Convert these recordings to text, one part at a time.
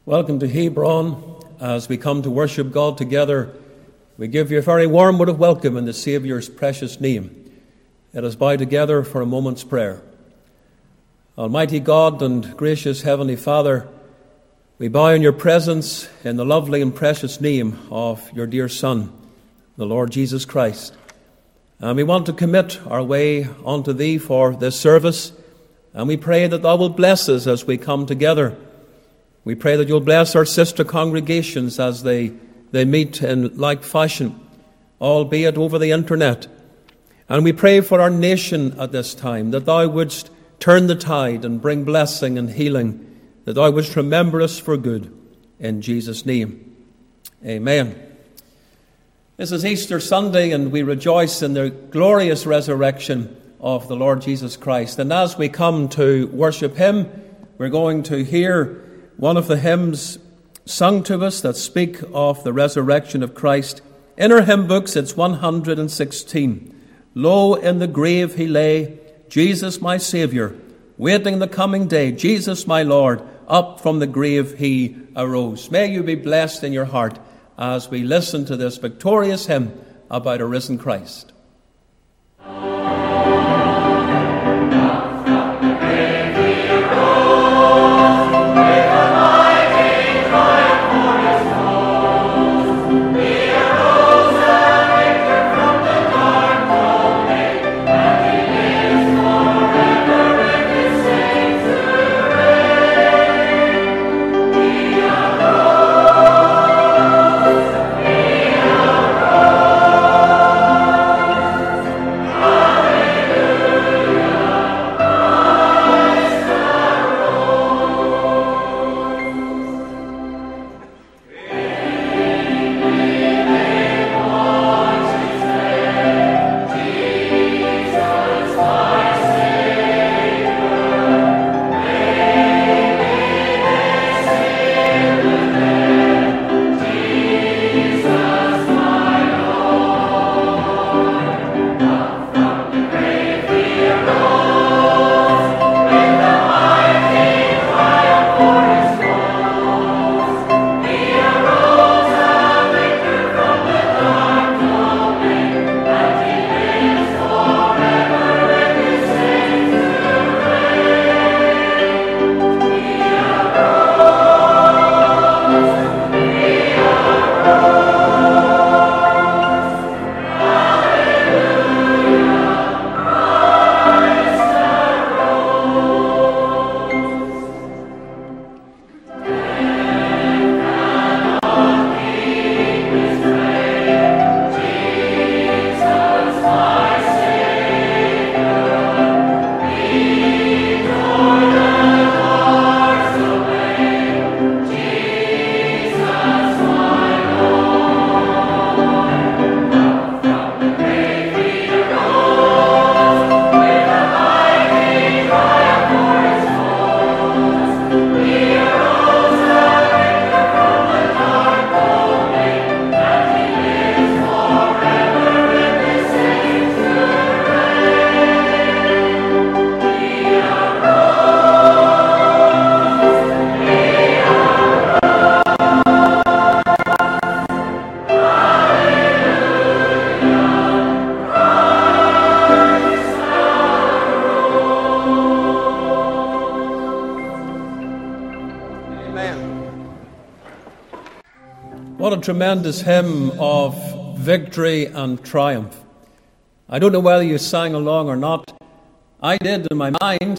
Welcome to Hebron. As we come to worship God together, we give you a very warm word of welcome in the Saviour's precious name. Let us bow together for a moment's prayer. Almighty God and gracious Heavenly Father, we bow in your presence in the lovely and precious name of your dear Son, the Lord Jesus Christ. And we want to commit our way unto Thee for this service, and we pray that Thou wilt bless us as we come together. We pray that you'll bless our sister congregations as they meet in like fashion, albeit over the internet. And we pray for our nation at this time, that Thou wouldst turn the tide and bring blessing and healing, that Thou wouldst remember us for good. In Jesus' name, amen. This is Easter Sunday, and we rejoice in the glorious resurrection of the Lord Jesus Christ. And as we come to worship Him, we're going to hear one of the hymns sung to us that speak of the resurrection of Christ. In our hymn books, it's 116. Lo, in the grave he lay, Jesus my Saviour, waiting the coming day. Jesus my Lord, up from the grave he arose. May you be blessed in your heart as we listen to this victorious hymn about a risen Christ. What a tremendous hymn of victory and triumph. I don't know whether you sang along or not. I did in my mind.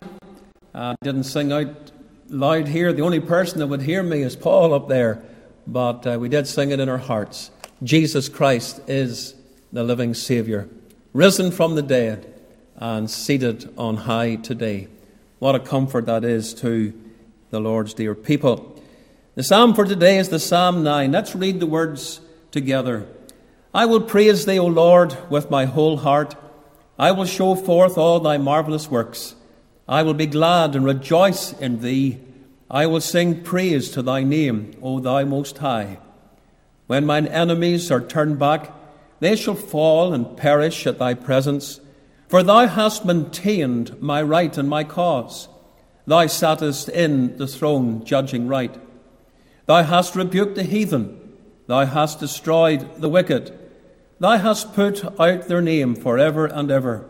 I didn't sing out loud here. The only person that would hear me is Paul up there. But we did sing it in our hearts. Jesus Christ is the living Saviour, risen from the dead and seated on high today. What a comfort that is to the Lord's dear people. The psalm for today is the Psalm 9. Let's read the words together. I will praise thee, O Lord, with my whole heart. I will show forth all thy marvelous works. I will be glad and rejoice in thee. I will sing praise to thy name, O thou most high. When mine enemies are turned back, they shall fall and perish at thy presence. For thou hast maintained my right and my cause. Thou sattest in the throne judging right. Thou hast rebuked the heathen. Thou hast destroyed the wicked. Thou hast put out their name for ever and ever.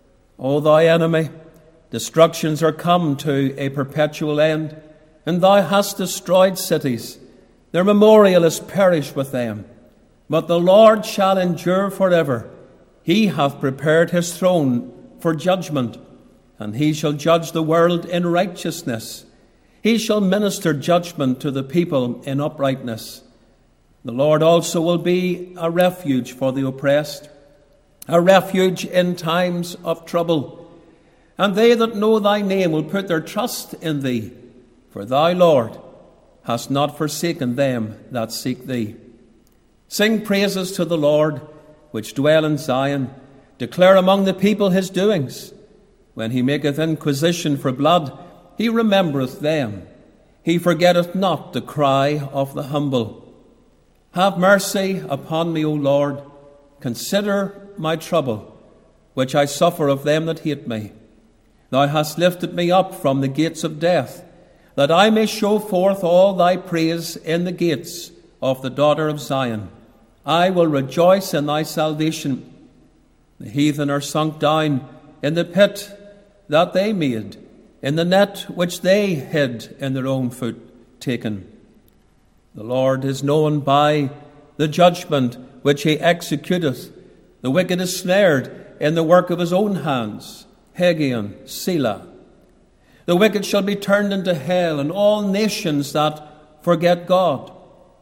O thy enemy, destructions are come to a perpetual end, and thou hast destroyed cities. Their memorial is perished with them. But the Lord shall endure forever. He hath prepared his throne for judgment, and he shall judge the world in righteousness. He shall minister judgment to the people in uprightness. The Lord also will be a refuge for the oppressed, a refuge in times of trouble. And they that know thy name will put their trust in thee, for thou, Lord, hast not forsaken them that seek thee. Sing praises to the Lord, which dwell in Zion. Declare among the people his doings. When he maketh inquisition for blood, he remembereth them. He forgetteth not the cry of the humble. Have mercy upon me, O Lord. Consider my trouble, which I suffer of them that hate me. Thou hast lifted me up from the gates of death, that I may show forth all thy praise in the gates of the daughter of Zion. I will rejoice in thy salvation. The heathen are sunk down in the pit that they made, in the net which they hid in their own foot taken. The Lord is known by the judgment which he executeth. The wicked is snared in the work of his own hands. Hegion, Selah. The wicked shall be turned into hell, and all nations that forget God.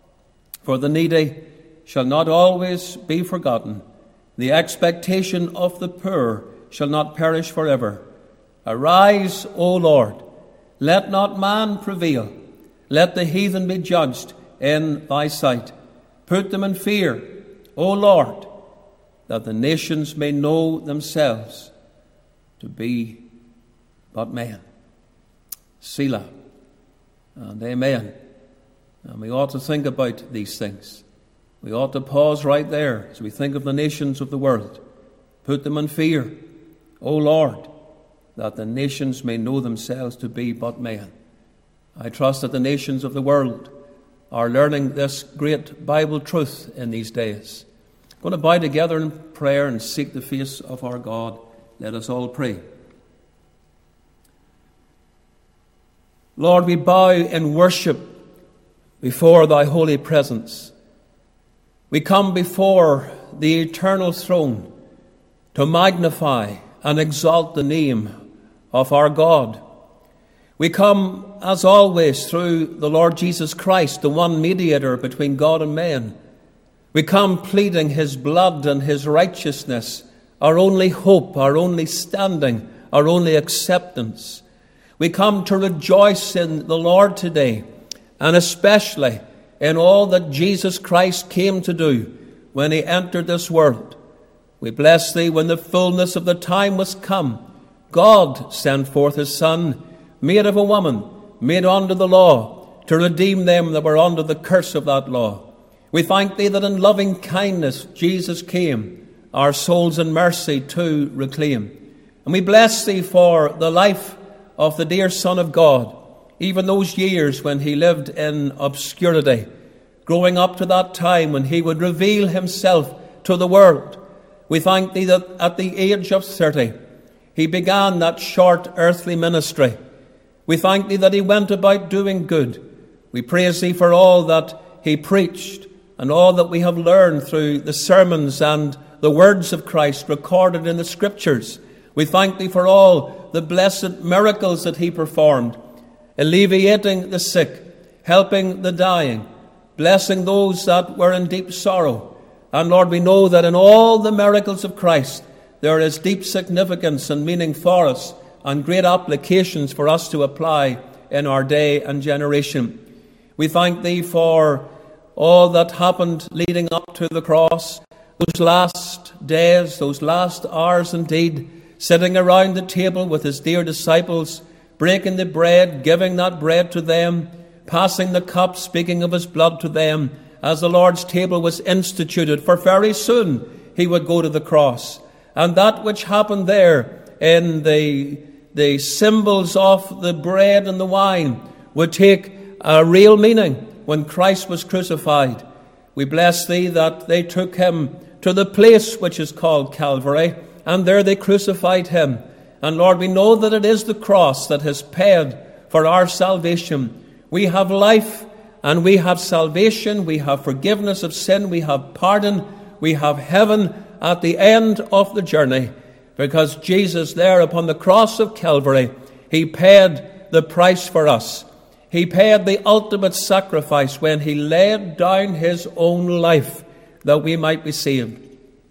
For the needy shall not always be forgotten. The expectation of the poor shall not perish forever. Arise, O Lord, let not man prevail. Let the heathen be judged in thy sight. Put them in fear, O Lord, that the nations may know themselves to be but men. Selah and amen. And we ought to think about these things. We ought to pause right there as we think of the nations of the world. Put them in fear, O Lord, that the nations may know themselves to be but men. I trust that the nations of the world are learning this great Bible truth in these days. I'm going to bow together in prayer and seek the face of our God. Let us all pray. Lord, we bow in worship before thy holy presence. We come before the eternal throne to magnify and exalt the name of our God. We come, as always, through the Lord Jesus Christ, the one mediator between God and men. We come pleading his blood and his righteousness, our only hope, our only standing, our only acceptance. We come to rejoice in the Lord today, and especially in all that Jesus Christ came to do when he entered this world. We bless thee when the fullness of the time was come. God sent forth his Son, made of a woman, made under the law, to redeem them that were under the curse of that law. We thank thee that in loving kindness Jesus came, our souls in mercy to reclaim. And we bless thee for the life of the dear Son of God, even those years when he lived in obscurity, growing up to that time when he would reveal himself to the world. We thank thee that at the age of 30, he began that short earthly ministry. We thank thee that he went about doing good. We praise thee for all that he preached and all that we have learned through the sermons and the words of Christ recorded in the Scriptures. We thank thee for all the blessed miracles that he performed, alleviating the sick, helping the dying, blessing those that were in deep sorrow. And Lord, we know that in all the miracles of Christ, there is deep significance and meaning for us and great applications for us to apply in our day and generation. We thank thee for all that happened leading up to the cross, those last days, those last hours indeed, sitting around the table with his dear disciples, breaking the bread, giving that bread to them, passing the cup, speaking of his blood to them, as the Lord's table was instituted, for very soon he would go to the cross. And that which happened there in the symbols of the bread and the wine would take a real meaning, when Christ was crucified. We bless thee that they took him to the place which is called Calvary, and there they crucified him. And Lord, we know that it is the cross that has paid for our salvation. We have life and we have salvation. We have forgiveness of sin. We have pardon. We have heaven at the end of the journey, because Jesus there upon the cross of Calvary, he paid the price for us. He paid the ultimate sacrifice when he laid down his own life that we might be saved.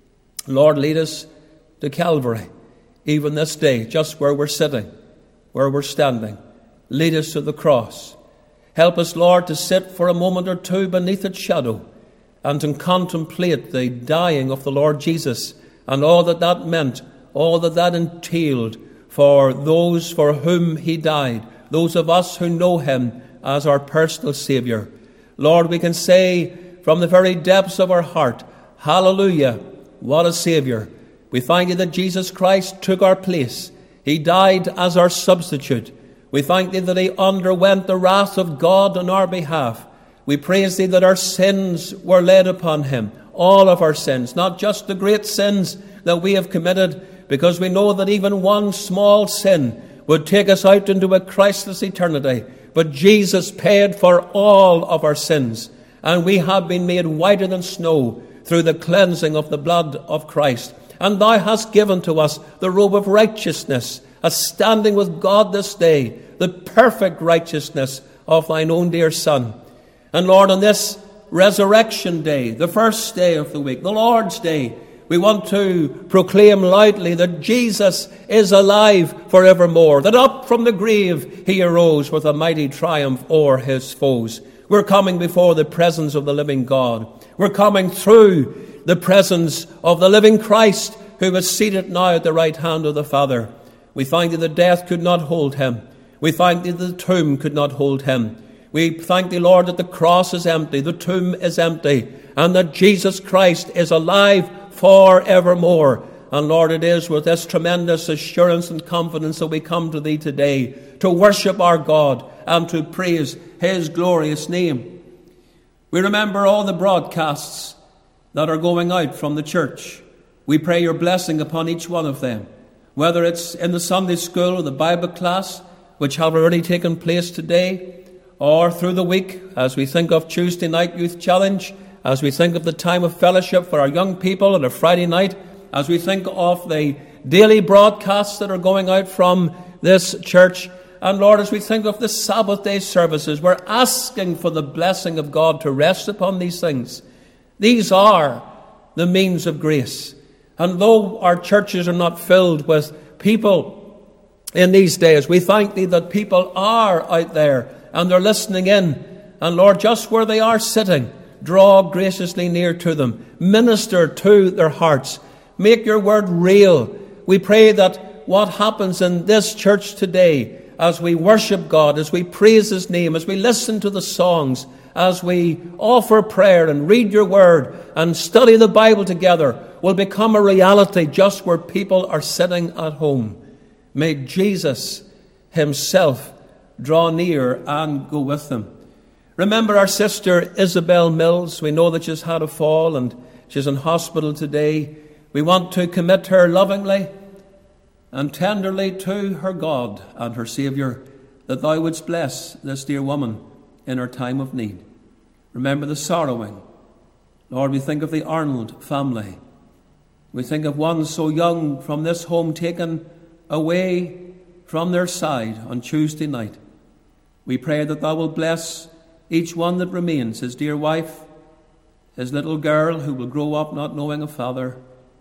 Lord, lead us to Calvary, even this day, just where we're sitting, where we're standing. Lead us to the cross. Help us, Lord, to sit for a moment or two beneath its shadow and to contemplate the dying of the Lord Jesus and all that that meant, all that that entailed for those for whom he died, those of us who know him as our personal Saviour. Lord, we can say from the very depths of our heart, hallelujah, what a Saviour. We thank you that Jesus Christ took our place. He died as our substitute. We thank thee that he underwent the wrath of God on our behalf. We praise thee that our sins were laid upon him, all of our sins, not just the great sins that we have committed, because we know that even one small sin would take us out into a Christless eternity. But Jesus paid for all of our sins, and we have been made whiter than snow through the cleansing of the blood of Christ. And thou hast given to us the robe of righteousness, a standing with God this day, the perfect righteousness of thine own dear Son. And Lord, on this resurrection day, the first day of the week, the Lord's Day, we want to proclaim loudly that Jesus is alive forevermore, that up from the grave he arose with a mighty triumph o'er his foes. We're coming before the presence of the living God. We're coming through the presence of the living Christ, who is seated now at the right hand of the Father. We thank thee that death could not hold him. We thank thee that the tomb could not hold him. We thank thee, Lord, that the cross is empty, the tomb is empty, and that Jesus Christ is alive forevermore. And Lord, it is with this tremendous assurance and confidence that we come to thee today to worship our God and to praise his glorious name. We remember all the broadcasts that are going out from the church. We pray your blessing upon each one of them, whether it's in the Sunday school or the Bible class, which have already taken place today, or through the week, as we think of Tuesday night youth challenge, as we think of the time of fellowship for our young people on a Friday night, as we think of the daily broadcasts that are going out from this church, and Lord, as we think of the Sabbath day services, we're asking for the blessing of God to rest upon these things. These are the means of grace. And though our churches are not filled with people in these days, we thank thee that people are out there and they're listening in. And Lord, just where they are sitting, draw graciously near to them. Minister to their hearts. Make your word real. We pray that what happens in this church today, as we worship God, as we praise his name, as we listen to the songs, as we offer prayer and read your word and study the Bible together, will become a reality just where people are sitting at home. May Jesus himself draw near and go with them. Remember our sister Isabel Mills. We know that she's had a fall and she's in hospital today. We want to commit her lovingly and tenderly to her God and her Saviour, that thou wouldst bless this dear woman in her time of need. Remember the sorrowing. Lord, we think of the Arnold family. We think of one so young from this home taken away from their side on Tuesday night. We pray that thou wilt bless each one that remains, his dear wife, his little girl who will grow up not knowing a father,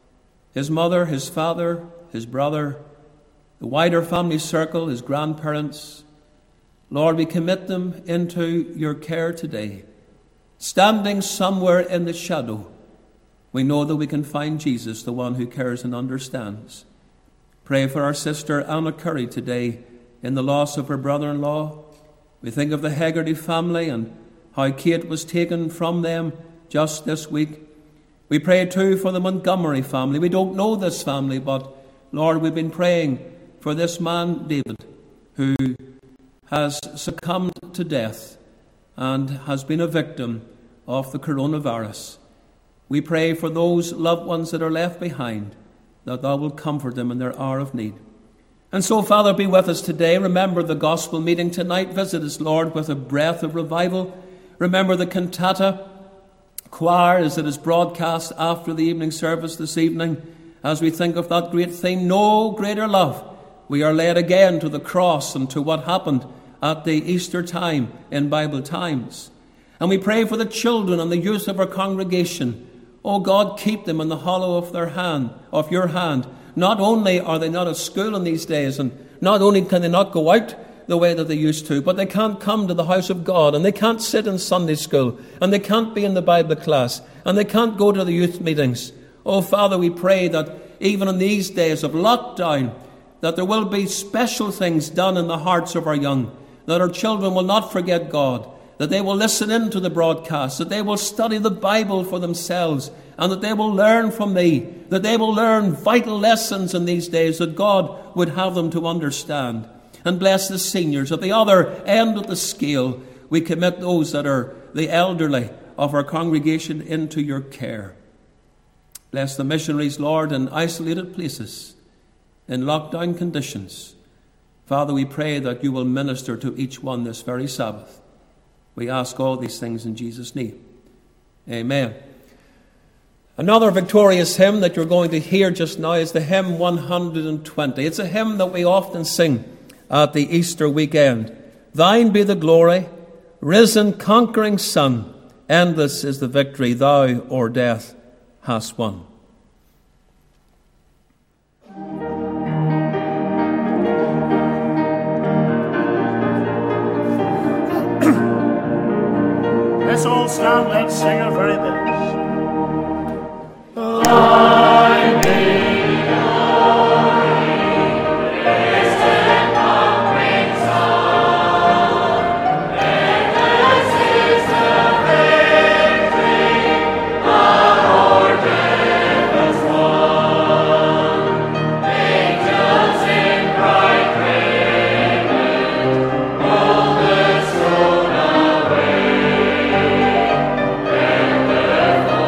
his mother, his father, his brother, the wider family circle, his grandparents. Lord, we commit them into your care today. Standing somewhere in the shadow, we know that we can find Jesus, the one who cares and understands. Pray for our sister Anna Curry today in the loss of her brother-in-law. We think of the Hegarty family and how Kate was taken from them just this week. We pray too for the Montgomery family. We don't know this family, but Lord, we've been praying for this man, David, who has succumbed to death. and has been a victim of the coronavirus. We pray for those loved ones that are left behind, that thou wilt comfort them in their hour of need. And so, Father, be with us today. Remember the gospel meeting tonight. Visit us, Lord, with a breath of revival. Remember the cantata choir as it is broadcast after the evening service this evening, as we think of that great theme, No Greater Love. We are led again to the cross and to what happened at the Easter time in Bible times. And we pray for the children and the youth of our congregation. Oh God, keep them in the hollow of your hand. Not only are they not at school in these days, and not only can they not go out the way that they used to, but they can't come to the house of God, and they can't sit in Sunday school, and they can't be in the Bible class, and they can't go to the youth meetings. Oh Father, we pray that even in these days of lockdown, that there will be special things done in the hearts of our young, that our children will not forget God, that they will listen in to the broadcast, that they will study the Bible for themselves, and that they will learn from thee, that they will learn vital lessons in these days that God would have them to understand. And bless the seniors. At the other end of the scale, we commit those that are the elderly of our congregation into your care. Bless the missionaries, Lord, in isolated places, in lockdown conditions. Father, we pray that you will minister to each one this very Sabbath. We ask all these things in Jesus' name. Amen. Another victorious hymn that you're going to hear just now is the hymn 120. It's a hymn that we often sing at the Easter weekend. Thine be the glory, risen conquering Son, endless is the victory thou o'er death hast won. Let's all stand, let's sing our very best. Thine be the glory, risen conquering Son, endless is the victory thou o'er death hast won. Angels in bright raiment roll the throne away, and the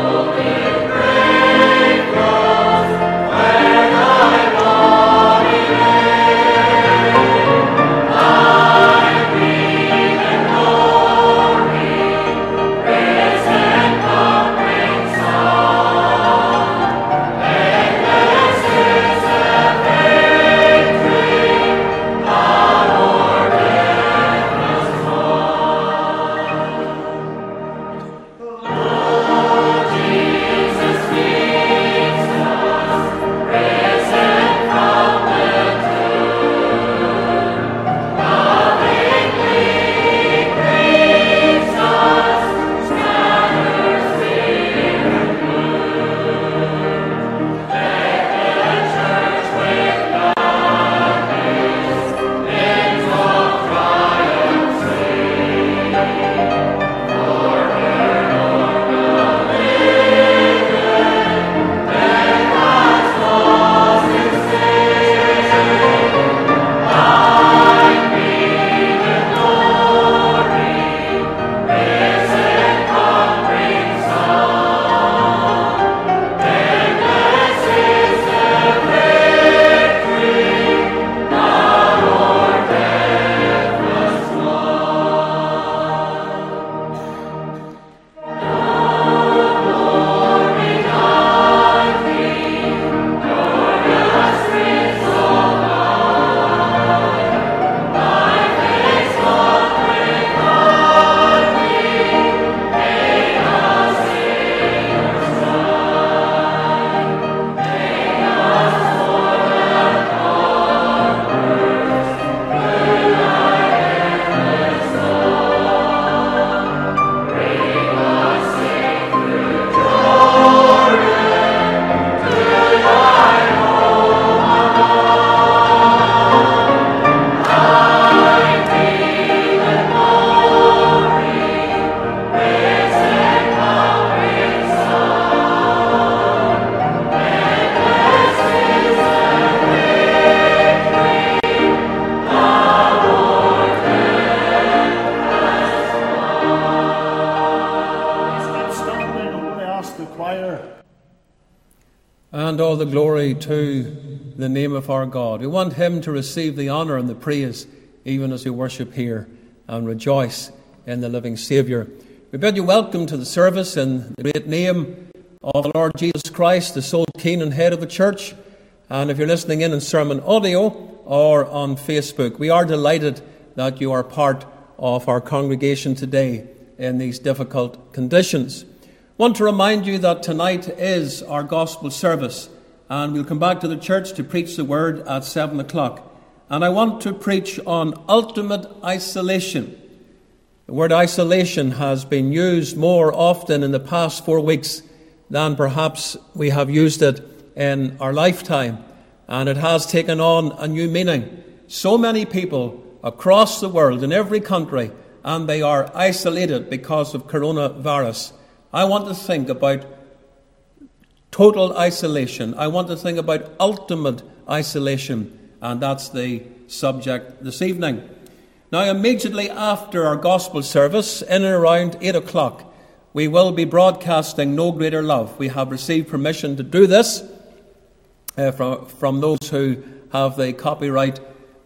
and all the glory to the name of our God. We want him to receive the honour and the praise even as we worship here and rejoice in the living Saviour. We bid you welcome to the service in the great name of the Lord Jesus Christ, the sole King and Head of the Church. And if you're listening in sermon audio or on Facebook, we are delighted that you are part of our congregation today in these difficult conditions. I want to remind you that tonight is our gospel service, and we'll come back to the church to preach the word at 7 o'clock. And I want to preach on ultimate isolation. The word isolation has been used more often in the past 4 weeks than perhaps we have used it in our lifetime. And it has taken on a new meaning. So many people across the world, in every country, and they are isolated because of coronavirus. I want to think about total isolation. I want to think about ultimate isolation. And that's the subject this evening. Now, immediately after our gospel service, in and around 8 o'clock, we will be broadcasting No Greater Love. We have received permission to do this from those who have the copyright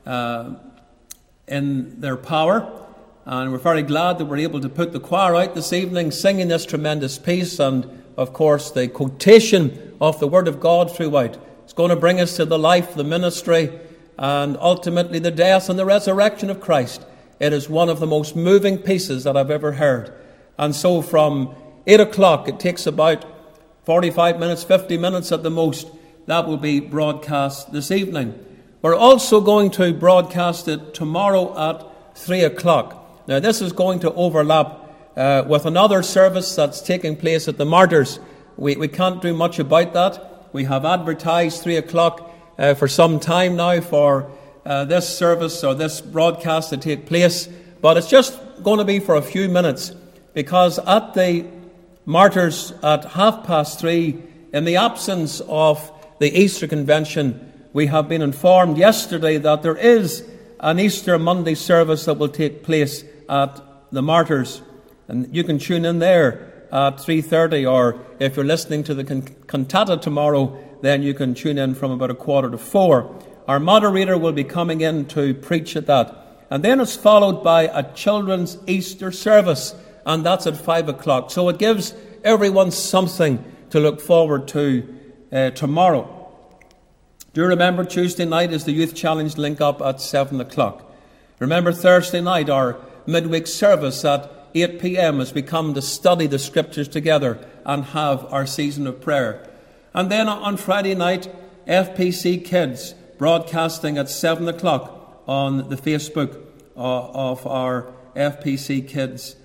in their power. And we're very glad that we're able to put the choir out this evening singing this tremendous piece, and, of course, the quotation of the Word of God throughout. It's going to bring us to the life, the ministry, and ultimately the death and the resurrection of Christ. It is one of the most moving pieces that I've ever heard. And so from 8 o'clock, it takes about 45 minutes, 50 minutes at the most, that will be broadcast this evening. We're also going to broadcast it tomorrow at 3 o'clock. Now, this is going to overlap with another service that's taking place at the Martyrs. We can't do much about that. We have advertised 3 o'clock for some time now for this service or this broadcast to take place. But it's just going to be for a few minutes, because at the Martyrs at 3:30, in the absence of the Easter Convention, we have been informed yesterday that there is an Easter Monday service that will take place at the Martyrs. And you can tune in there at 3:30, or if you're listening to the cantata tomorrow, then you can tune in from about 3:45. Our moderator will be coming in to preach at that. And then it's followed by a children's Easter service, and that's at 5 o'clock. So it gives everyone something to look forward to tomorrow. Do remember, Tuesday night is the Youth Challenge link-up at 7 o'clock. Remember, Thursday night, our midweek service at 8 p.m. as we come to study the Scriptures together and have our season of prayer. And then on Friday night, FPC Kids broadcasting at 7 o'clock on the Facebook of our FPC Kids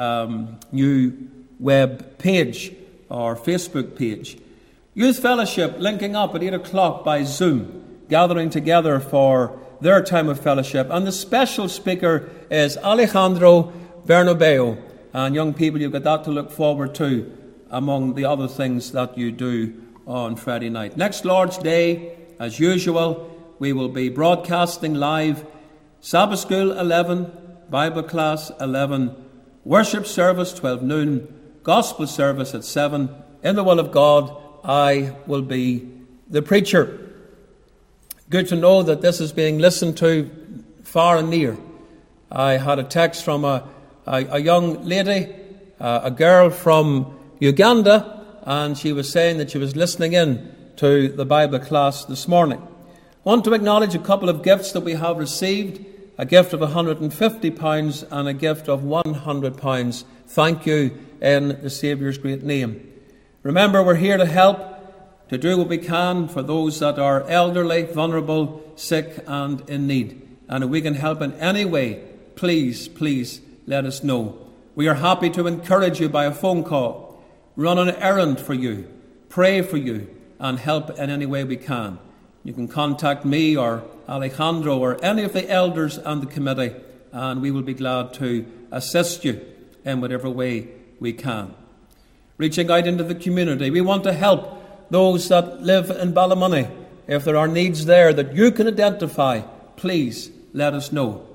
new web page or Facebook page. Youth Fellowship linking up at 8 o'clock by Zoom, gathering together for their time of fellowship. And the special speaker is Alejandro Bernabeu. And young people, you've got that to look forward to among the other things that you do on Friday night. Next Lord's Day, as usual, we will be broadcasting live. Sabbath School 11, Bible class 11, worship service 12 noon, gospel service at 7. In the will of God, I will be the preacher. Good to know that this is being listened to far and near. I had a text from a young lady, a girl from Uganda, and she was saying that she was listening in to the Bible class this morning. I want to acknowledge a couple of gifts that we have received, a gift of £150 and a gift of £100. Thank you in the Saviour's great name. Remember, we're here to help, to do what we can for those that are elderly, vulnerable, sick and in need. And if we can help in any way, please let us know. We are happy to encourage you by a phone call, run an errand for you, pray for you, and help in any way we can. You can contact me or Alejandro or any of the elders and the committee, and we will be glad to assist you in whatever way we can. Reaching out into the community, we want to help those that live in Ballymoney. If there are needs there that you can identify, please let us know.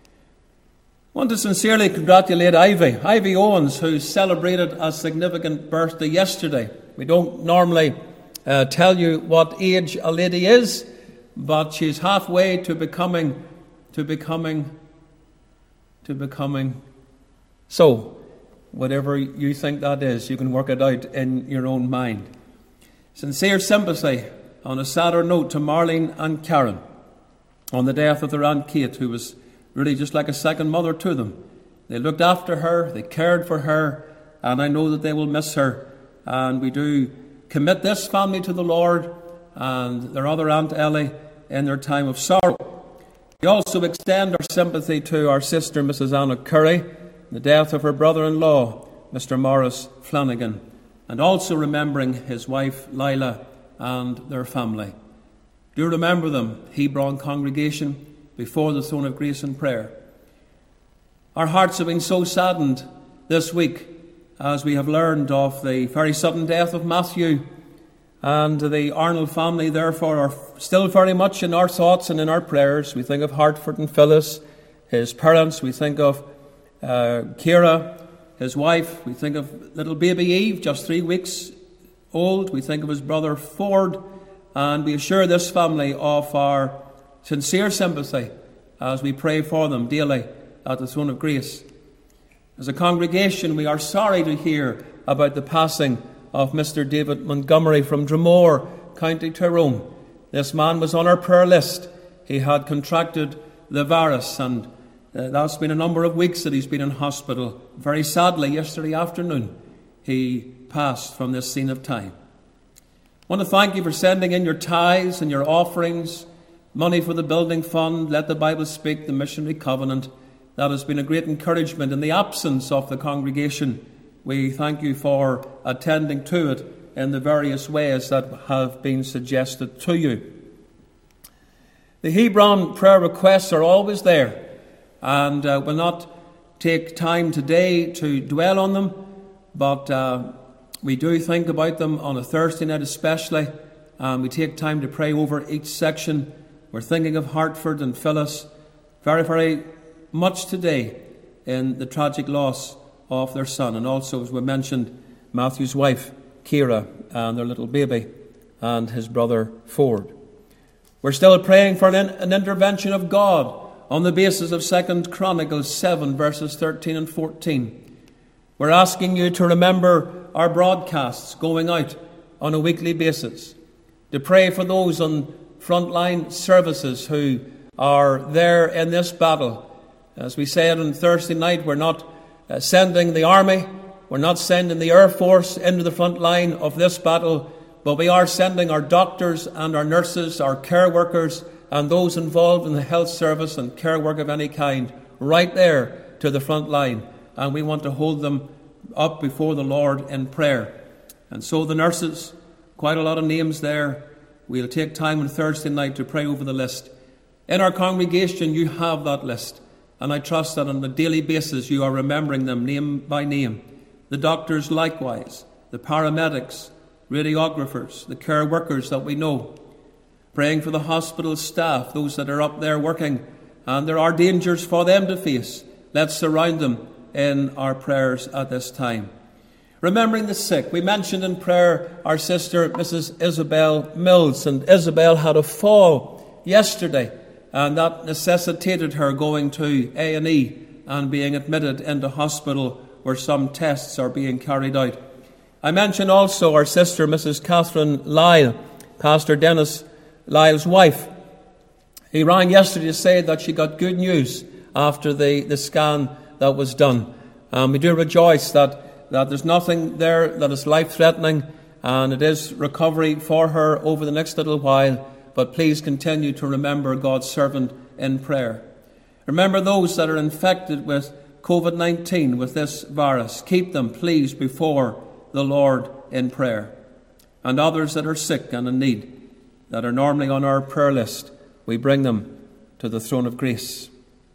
I want to sincerely congratulate Ivy Owens, who celebrated a significant birthday yesterday. We don't normally tell you what age a lady is, but she's halfway to becoming. So, whatever you think that is, you can work it out in your own mind. Sincere sympathy on a sadder note to Marlene and Karen on the death of their Aunt Kate, who was really just like a second mother to them. They looked after her, they cared for her, and I know that they will miss her. And we do commit this family to the Lord and their other Aunt Ellie in their time of sorrow. We also extend our sympathy to our sister, Mrs. Anna Curry, the death of her brother-in-law, Mr. Morris Flanagan, and also remembering his wife, Lila, and their family. Do remember them, Hebron congregation, before the throne of grace in prayer. Our hearts have been so saddened this week as we have learned of the very sudden death of Matthew, and the Arnold family, therefore, are still very much in our thoughts and in our prayers. We think of Hartford and Phyllis, his parents. We think of Kira, his wife. We think of little baby Eve, just 3 weeks old. We think of his brother Ford. And we assure this family of our sincere sympathy as we pray for them daily at the throne of grace. As a congregation, we are sorry to hear about the passing of Mr. David Montgomery from Dromore, County Tyrone. This man was on our prayer list. He had contracted the virus, and that's been a number of weeks that he's been in hospital. Very sadly, yesterday afternoon, he passed from this scene of time. I want to thank you for sending in your tithes and your offerings, money for the building fund, Let the Bible Speak, the Missionary Covenant. That has been a great encouragement in the absence of the congregation. We thank you for attending to it in the various ways that have been suggested to you. The Hebron prayer requests are always there, and we'll not take time today to dwell on them, but we do think about them on a Thursday night especially, and we take time to pray over each section. We're thinking of Hartford and Phyllis very, very much today in the tragic loss of their son, and also, as we mentioned, Matthew's wife, Kira, and their little baby, and his brother, Ford. We're still praying for an intervention of God on the basis of 2 Chronicles 7, verses 13 and 14. We're asking you to remember our broadcasts going out on a weekly basis, to pray for those on frontline services who are there in this battle. As we said on Thursday night, we're not sending the army, we're not sending the Air Force into the front line of this battle, but we are sending our doctors and our nurses, our care workers, and those involved in the health service and care work of any kind right there to the front line. And we want to hold them up before the Lord in prayer. And so the nurses, quite a lot of names there. We'll take time on Thursday night to pray over the list. In our congregation, you have that list. And I trust that on a daily basis you are remembering them name by name. The doctors likewise, the paramedics, radiographers, the care workers that we know. Praying for the hospital staff, those that are up there working. And there are dangers for them to face. Let's surround them in our prayers at this time. Remembering the sick. We mentioned in prayer our sister, Mrs. Isabel Mills. And Isabel had a fall yesterday, and that necessitated her going to A&E and being admitted into hospital where some tests are being carried out. I mentioned also our sister, Mrs. Catherine Lyle, Pastor Dennis Lyle's wife. He rang yesterday to say that she got good news after the scan that was done. We do rejoice that there's nothing there that is life-threatening, and it is recovery for her over the next little while. But please continue to remember God's servant in prayer. Remember those that are infected with COVID-19, with this virus. Keep them, please, before the Lord in prayer. And others that are sick and in need, that are normally on our prayer list, we bring them to the throne of grace.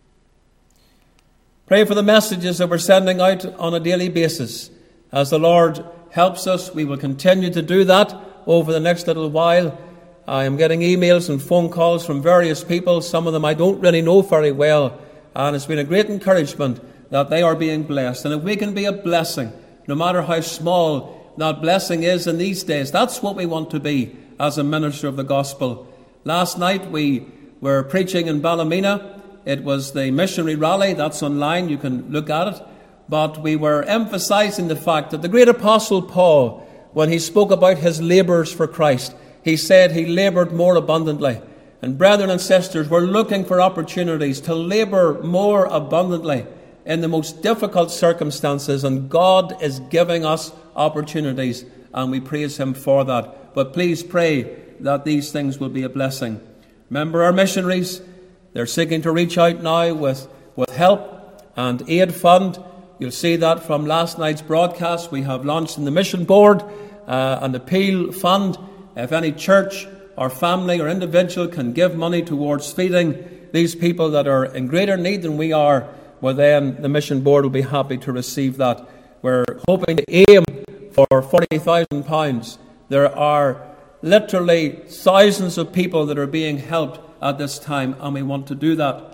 Pray for the messages that we're sending out on a daily basis. As the Lord helps us, we will continue to do that over the next little while. I am getting emails and phone calls from various people. Some of them I don't really know very well. And it's been a great encouragement that they are being blessed. And if we can be a blessing, no matter how small that blessing is in these days. That's what we want to be as a minister of the gospel. Last night we were preaching in Ballymena. It was the missionary rally. That's online. You can look at it. But we were emphasizing the fact that the great apostle Paul, when he spoke about his labours for Christ, he said he laboured more abundantly. And brethren and sisters, we're looking for opportunities to labour more abundantly in the most difficult circumstances, and God is giving us opportunities, and we praise him for that. But please pray that these things will be a blessing. Remember our missionaries. They're seeking to reach out now with help and aid fund. You'll see that from last night's broadcast. We have launched in the mission board an appeal fund. If any church or family or individual can give money towards feeding these people that are in greater need than we are, well then the mission board will be happy to receive that. We're hoping to aim for £40,000. There are literally thousands of people that are being helped at this time, and we want to do that.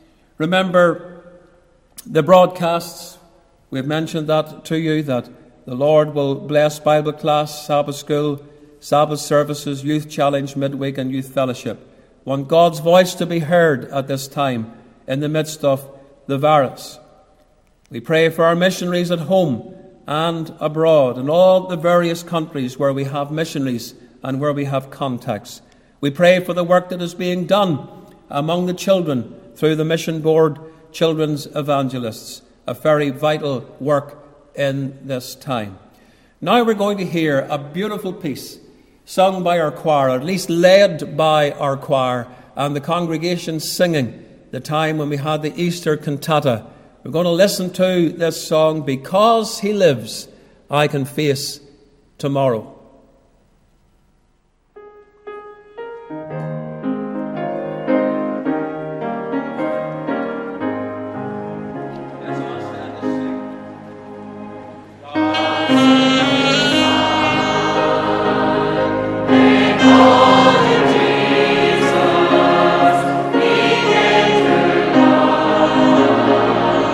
Remember the broadcasts. We've mentioned that to you, that the Lord will bless Bible class, Sabbath school, Sabbath services, youth challenge, midweek and youth fellowship. Want God's voice to be heard at this time in the midst of the virus. We pray for our missionaries at home and abroad in all the various countries where we have missionaries and where we have contacts. We pray for the work that is being done among the children through the mission board, children's evangelists, a very vital work in this time. Now we're going to hear a beautiful piece sung by our choir, or at least led by our choir, and the congregation singing the time when we had the Easter cantata. We're going to listen to this song, Because He Lives, I Can Face Tomorrow.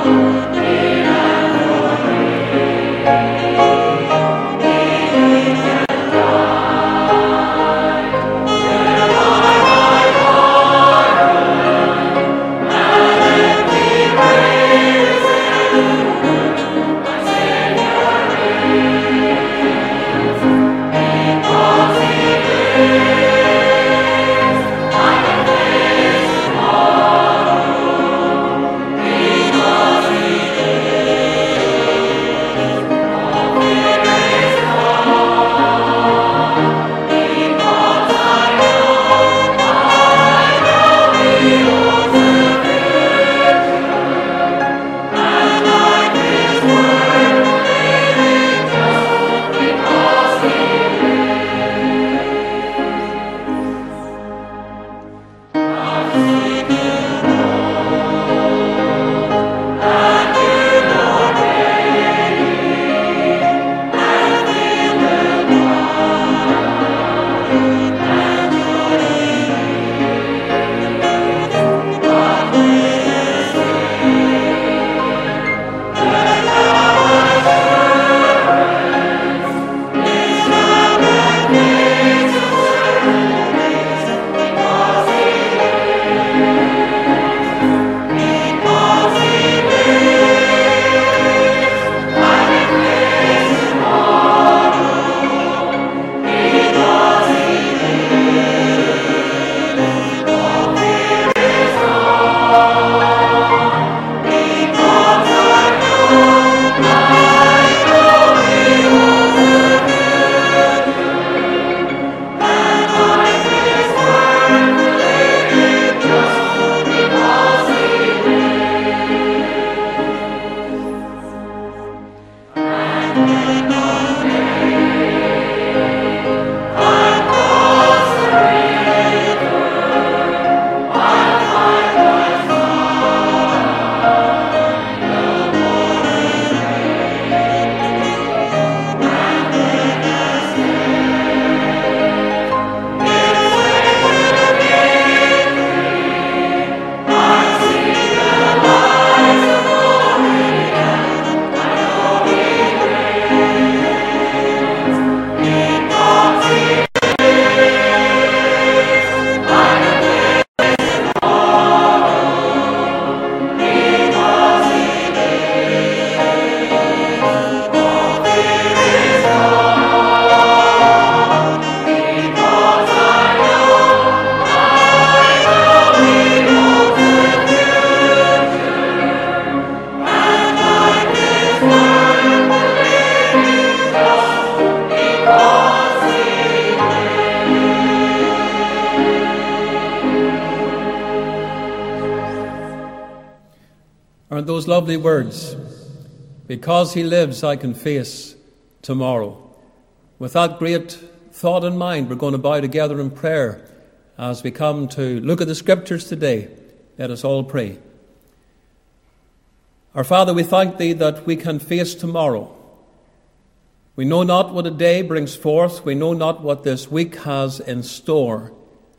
Yeah. Aren't those lovely words? Because he lives, I can face tomorrow. With that great thought in mind, we're going to bow together in prayer as we come to look at the Scriptures today. Let us all pray. Our Father, we thank Thee that we can face tomorrow. We know not what a day brings forth. We know not what this week has in store.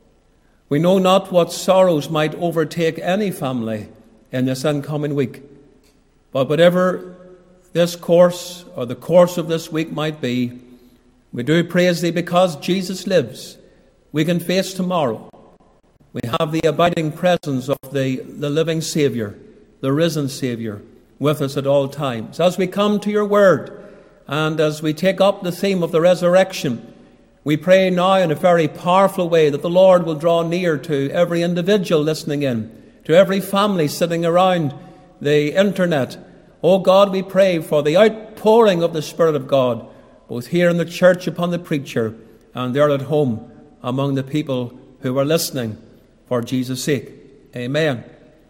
We know not what sorrows might overtake any family in this incoming week. But whatever this course or the course of this week might be, we do praise Thee because Jesus lives. We can face tomorrow. We have the abiding presence of the living Saviour, the risen Saviour, with us at all times. As we come to Your Word and as we take up the theme of the resurrection, we pray now in a very powerful way that the Lord will draw near to every individual listening in, to every family sitting around the internet. Oh God, we pray for the outpouring of the Spirit of God, both here in the church upon the preacher and there at home among the people who are listening for Jesus' sake. Amen.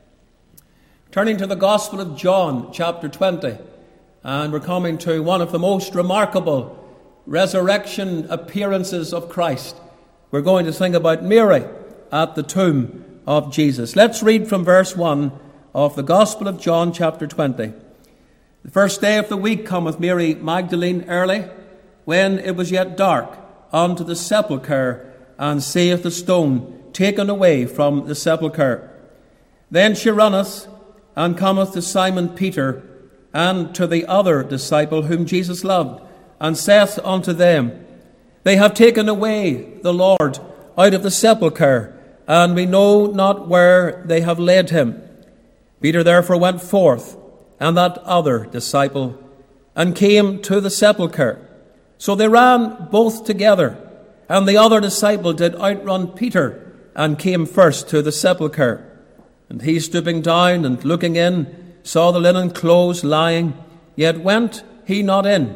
Turning to the Gospel of John, chapter 20, and we're coming to one of the most remarkable resurrection appearances of Christ. We're going to think about Mary at the tomb of Jesus. Let's read from verse 1 of the Gospel of John, chapter 20. The first day of the week cometh Mary Magdalene early, when it was yet dark, unto the sepulchre, and seeth the stone taken away from the sepulchre. Then she runneth, and cometh to Simon Peter, and to the other disciple whom Jesus loved, and saith unto them, They have taken away the Lord out of the sepulchre, and we know not where they have laid him. Peter therefore went forth, and that other disciple, and came to the sepulchre. So they ran both together, and the other disciple did outrun Peter, and came first to the sepulchre. And he, stooping down and looking in, saw the linen clothes lying, yet went he not in.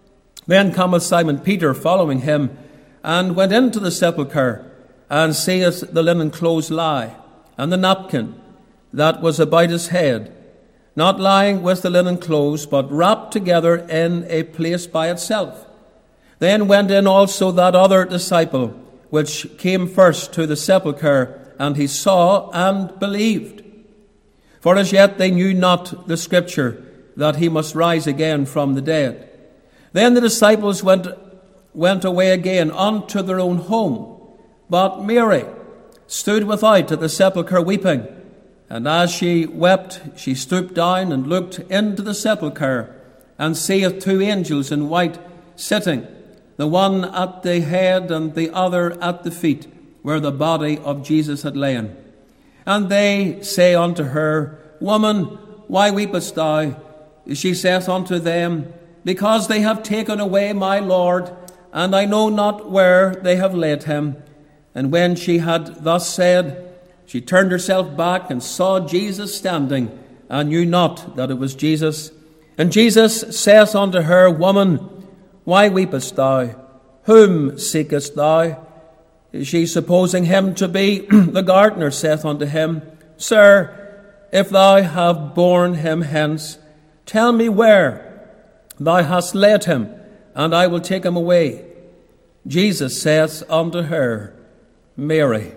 Then cometh Simon Peter following him, and went into the sepulchre, and seeth the linen clothes lie, and the napkin that was about his head, not lying with the linen clothes, but wrapped together in a place by itself. Then went in also that other disciple, which came first to the sepulchre, and he saw and believed. For as yet they knew not the Scripture, that he must rise again from the dead. Then the disciples went away again unto their own home. But Mary stood without at the sepulchre weeping. And as she wept, she stooped down and looked into the sepulchre, and seeth two angels in white sitting, the one at the head and the other at the feet, where the body of Jesus had lain. And they say unto her, Woman, why weepest thou? She saith unto them, Because they have taken away my Lord, and I know not where they have laid him. And when she had thus said, she turned herself back and saw Jesus standing, and knew not that it was Jesus. And Jesus saith unto her, Woman, why weepest thou? Whom seekest thou? She, supposing him to be the gardener, saith unto him, Sir, if thou have borne him hence, tell me where thou hast laid him, and I will take him away. Jesus saith unto her, Mary.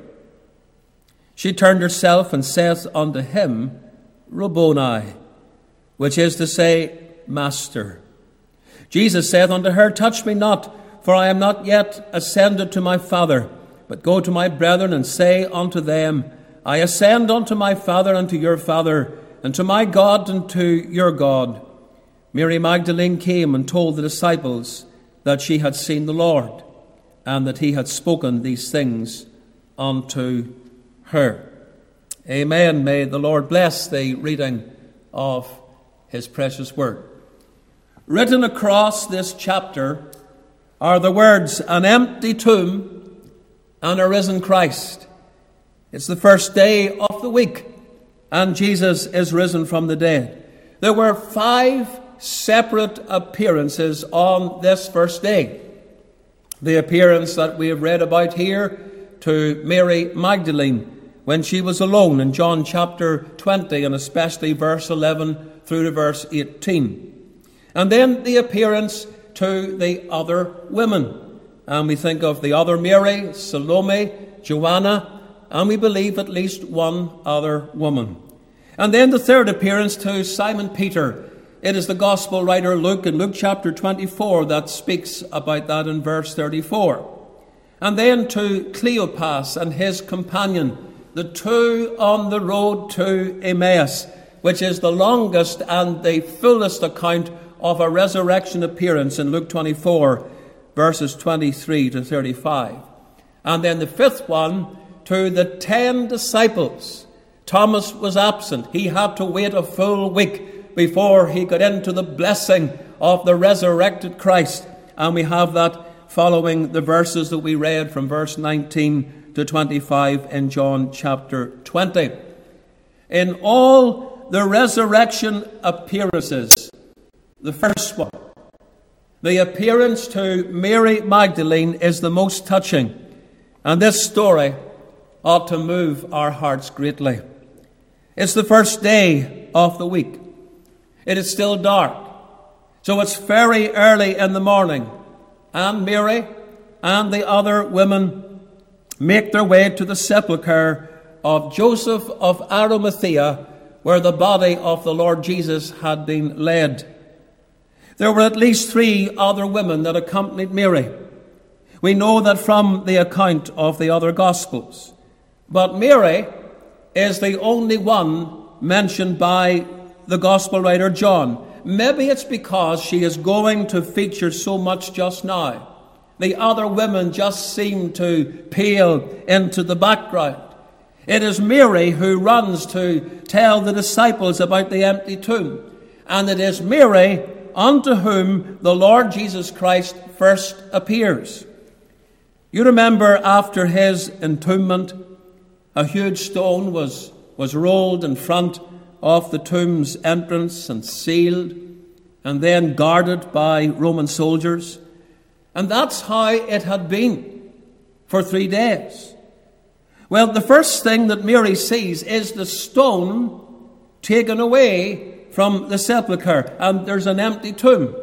She turned herself and saith unto him, Rabboni, which is to say, Master. Jesus saith unto her, Touch me not, for I am not yet ascended to my Father, but go to my brethren and say unto them, I ascend unto my Father and to your Father, and to my God and to your God. Mary Magdalene came and told the disciples that she had seen the Lord, and that he had spoken these things unto her. Amen. May the Lord bless the reading of his precious word. Written across this chapter are the words, an empty tomb and a risen Christ. It's the first day of the week, and Jesus is risen from the dead. There were 5 separate appearances on this first day. The appearance that we have read about here to Mary Magdalene, when she was alone in John chapter 20, and especially verse 11 through to verse 18. And then the appearance to the other women. And we think of the other Mary, Salome, Joanna, and we believe at least one other woman. And then the third appearance to Simon Peter. It is the gospel writer Luke in Luke chapter 24 that speaks about that in verse 34. And then to Cleopas and his companion, the two on the road to Emmaus, which is the longest and the fullest account of a resurrection appearance in Luke 24, verses 23 to 35. And then the fifth one to the 10 disciples. Thomas was absent. He had to wait a full week before he got into the blessing of the resurrected Christ. And we have that following the verses that we read from verse 19 to 25 in John chapter 20. In all the resurrection appearances, the first one, the appearance to Mary Magdalene, is the most touching. And this story ought to move our hearts greatly. It's the first day of the week. It is still dark. So it's very early in the morning. And Mary and the other women make their way to the sepulchre of Joseph of Arimathea, where the body of the Lord Jesus had been laid. There were at least 3 other women that accompanied Mary. We know that from the account of the other Gospels. But Mary is the only one mentioned by the Gospel writer John. Maybe it's because she is going to feature so much just now. The other women just seem to pale into the background. It is Mary who runs to tell the disciples about the empty tomb. And it is Mary unto whom the Lord Jesus Christ first appears. You remember after his entombment, a huge stone was rolled in front of the tomb's entrance and sealed, and then guarded by Roman soldiers. And that's how it had been for 3 days. Well, the first thing that Mary sees is the stone taken away from the sepulchre, and there's an empty tomb.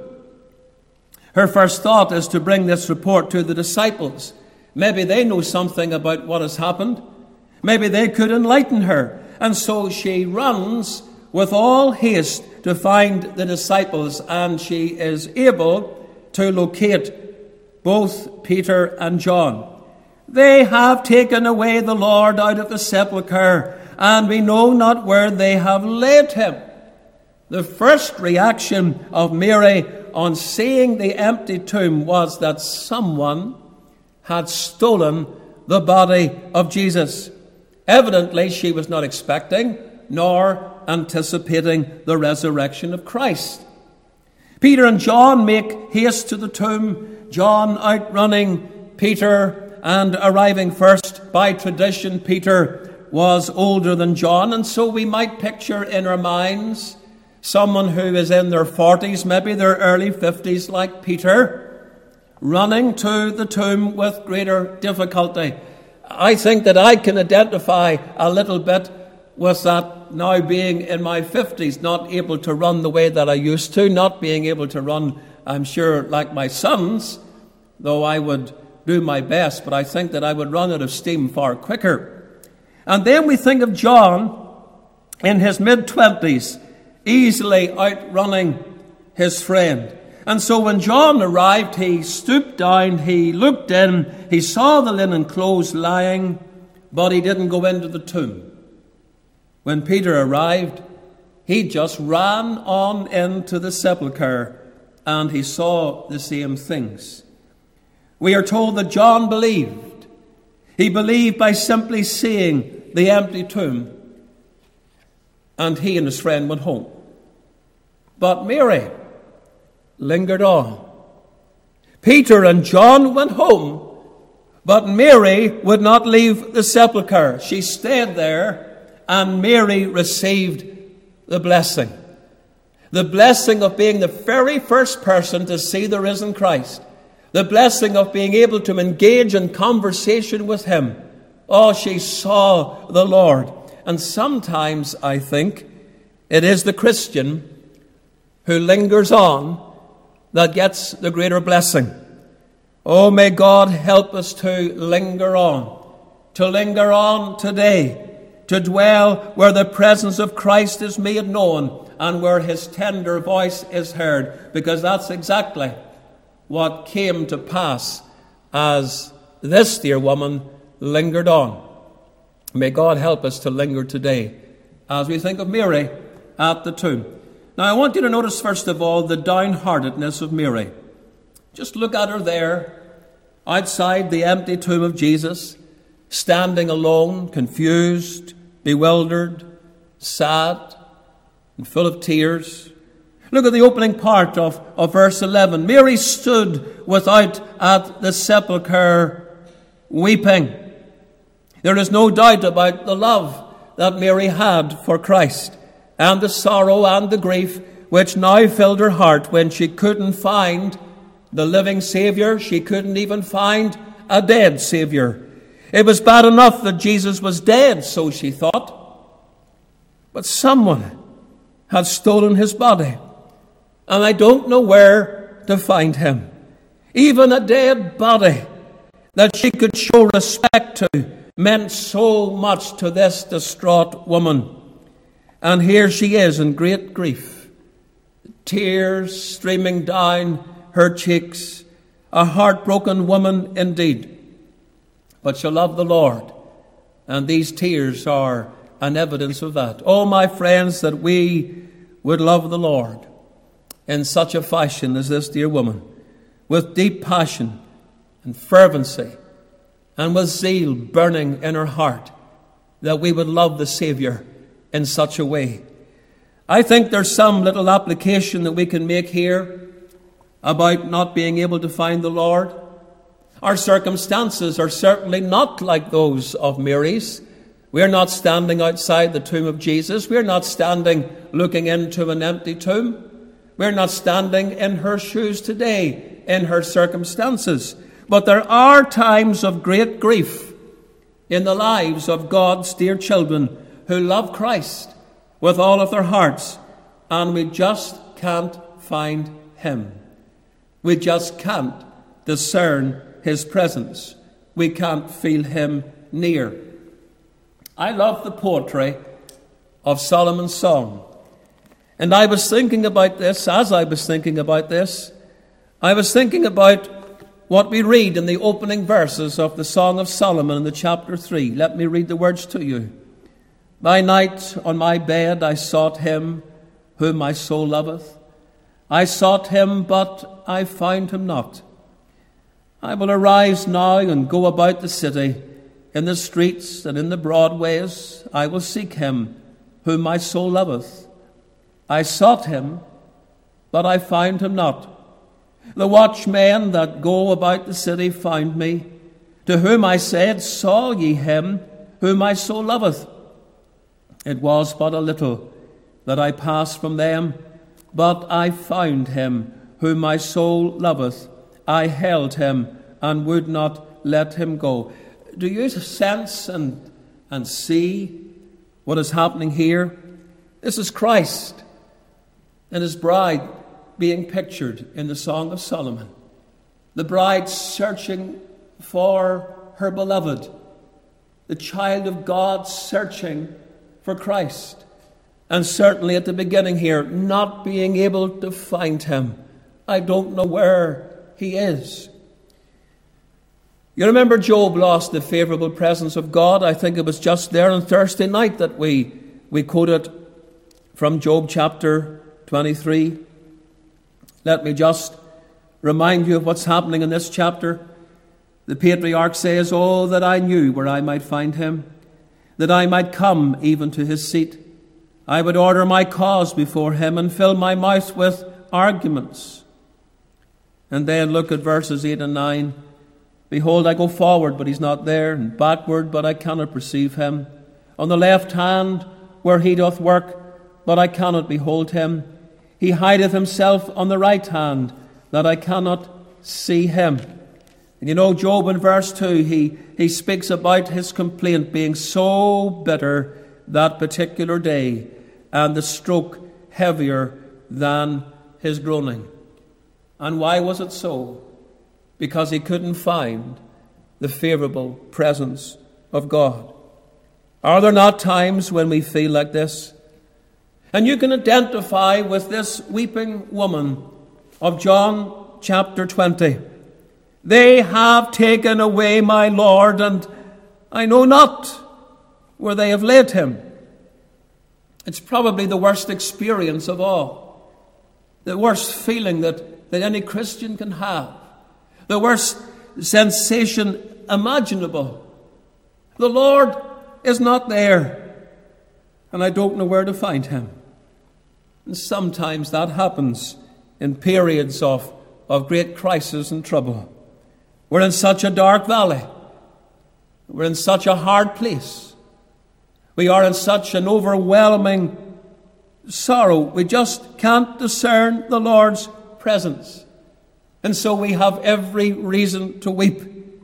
Her first thought is to bring this report to the disciples. Maybe they know something about what has happened. Maybe they could enlighten her. And so she runs with all haste to find the disciples, and she is able to locate both Peter and John. They have taken away the Lord out of the sepulchre, and we know not where they have laid him. The first reaction of Mary on seeing the empty tomb was that someone had stolen the body of Jesus. Evidently, she was not expecting nor anticipating the resurrection of Christ. Peter and John make haste to the tomb, John outrunning Peter and arriving first. By tradition, Peter was older than John, and so we might picture in our minds someone who is in their 40s, maybe their early 50s, like Peter, running to the tomb with greater difficulty. I think that I can identify a little bit with that now, being in my 50s, not able to run the way that I used to, not being able to run, I'm sure, like my sons, though I would do my best, but I think that I would run out of steam far quicker. And then we think of John in his mid-20s, easily outrunning his friend. And so when John arrived, he stooped down, he looked in, he saw the linen clothes lying, but he didn't go into the tomb. When Peter arrived, he just ran on into the sepulchre, and he saw the same things. We are told that John believed. He believed by simply seeing the empty tomb, and he and his friend went home. But Mary lingered on. Peter and John went home, but Mary would not leave the sepulchre. She stayed there, and Mary received the blessing. The blessing of being the very first person to see the risen Christ. The blessing of being able to engage in conversation with him Oh, she saw the Lord. And sometimes I think it is the Christian who lingers on that gets the greater blessing. Oh, may God help us to linger on today, to dwell where the presence of Christ is made known and where his tender voice is heard, because that's exactly what came to pass as this dear woman lingered on. May God help us to linger today as we think of Mary at the tomb. Now, I want you to notice, first of all, the downheartedness of Mary. Just look at her there, outside the empty tomb of Jesus, standing alone, confused, bewildered, sad, and full of tears. Look at the opening part of verse 11. Mary stood without at the sepulchre, weeping. There is no doubt about the love that Mary had for Christ, and the sorrow and the grief which now filled her heart when she couldn't find the living Savior. She couldn't even find a dead Savior. It was bad enough that Jesus was dead, so she thought. But someone had stolen his body, and I don't know where to find him. Even a dead body that she could show respect to meant so much to this distraught woman. And here she is in great grief, tears streaming down her cheeks, a heartbroken woman indeed. But she loved the Lord, and these tears are an evidence of that. Oh, my friends, that we would love the Lord in such a fashion as this dear woman, with deep passion and fervency and with zeal burning in her heart, that we would love the Savior in such a way. I think there's some little application that we can make here about not being able to find the Lord. Our circumstances are certainly not like those of Mary's. We're not standing outside the tomb of Jesus. We're not standing looking into an empty tomb. We're not standing in her shoes today, in her circumstances. But there are times of great grief in the lives of God's dear children who love Christ with all of their hearts, and we just can't find him. We just can't discern his presence. We can't feel him near. I love the poetry of Solomon's Song. And I was thinking about this, as I was thinking about this, I was thinking about what we read in the opening verses of the Song of Solomon in the chapter 3. Let me read the words to you. By night on my bed I sought him whom my soul loveth. I sought him, but I found him not. I will arise now and go about the city, in the streets and in the broad ways. I will seek him whom my soul loveth. I sought him, but I found him not. The watchmen that go about the city found me, to whom I said, saw ye him whom my soul loveth? It was but a little that I passed from them, but I found him whom my soul loveth. I held him and would not let him go. Do you sense and see what is happening here? This is Christ and his bride being pictured in the Song of Solomon. The bride searching for her beloved. The child of God searching for Christ. And certainly at the beginning here, not being able to find him. I don't know where he is. You remember Job lost the favourable presence of God. I think it was just there on Thursday night that we quoted from Job chapter 23. Let me just remind you of what's happening in this chapter. The patriarch says, oh, that I knew where I might find him, that I might come even to his seat. I would order my cause before him and fill my mouth with arguments. And then look at verses 8 and 9. Behold, I go forward, but he's not there, and backward, but I cannot perceive him. On the left hand, where he doth work, but I cannot behold him. He hideth himself on the right hand, that I cannot see him. And you know, Job in verse 2, he speaks about his complaint being so bitter that particular day, and the stroke heavier than his groaning. And why was it so? Because he couldn't find the favorable presence of God. Are there not times when we feel like this? And you can identify with this weeping woman of John chapter 20. They have taken away my Lord, and I know not where they have laid him. It's probably the worst experience of all. The worst feeling that any Christian can have. The worst sensation imaginable. The Lord is not there, and I don't know where to find him. And sometimes that happens in periods of great crisis and trouble. We're in such a dark valley. We're in such a hard place. We are in such an overwhelming sorrow. We just can't discern the Lord's presence. And so we have every reason to weep.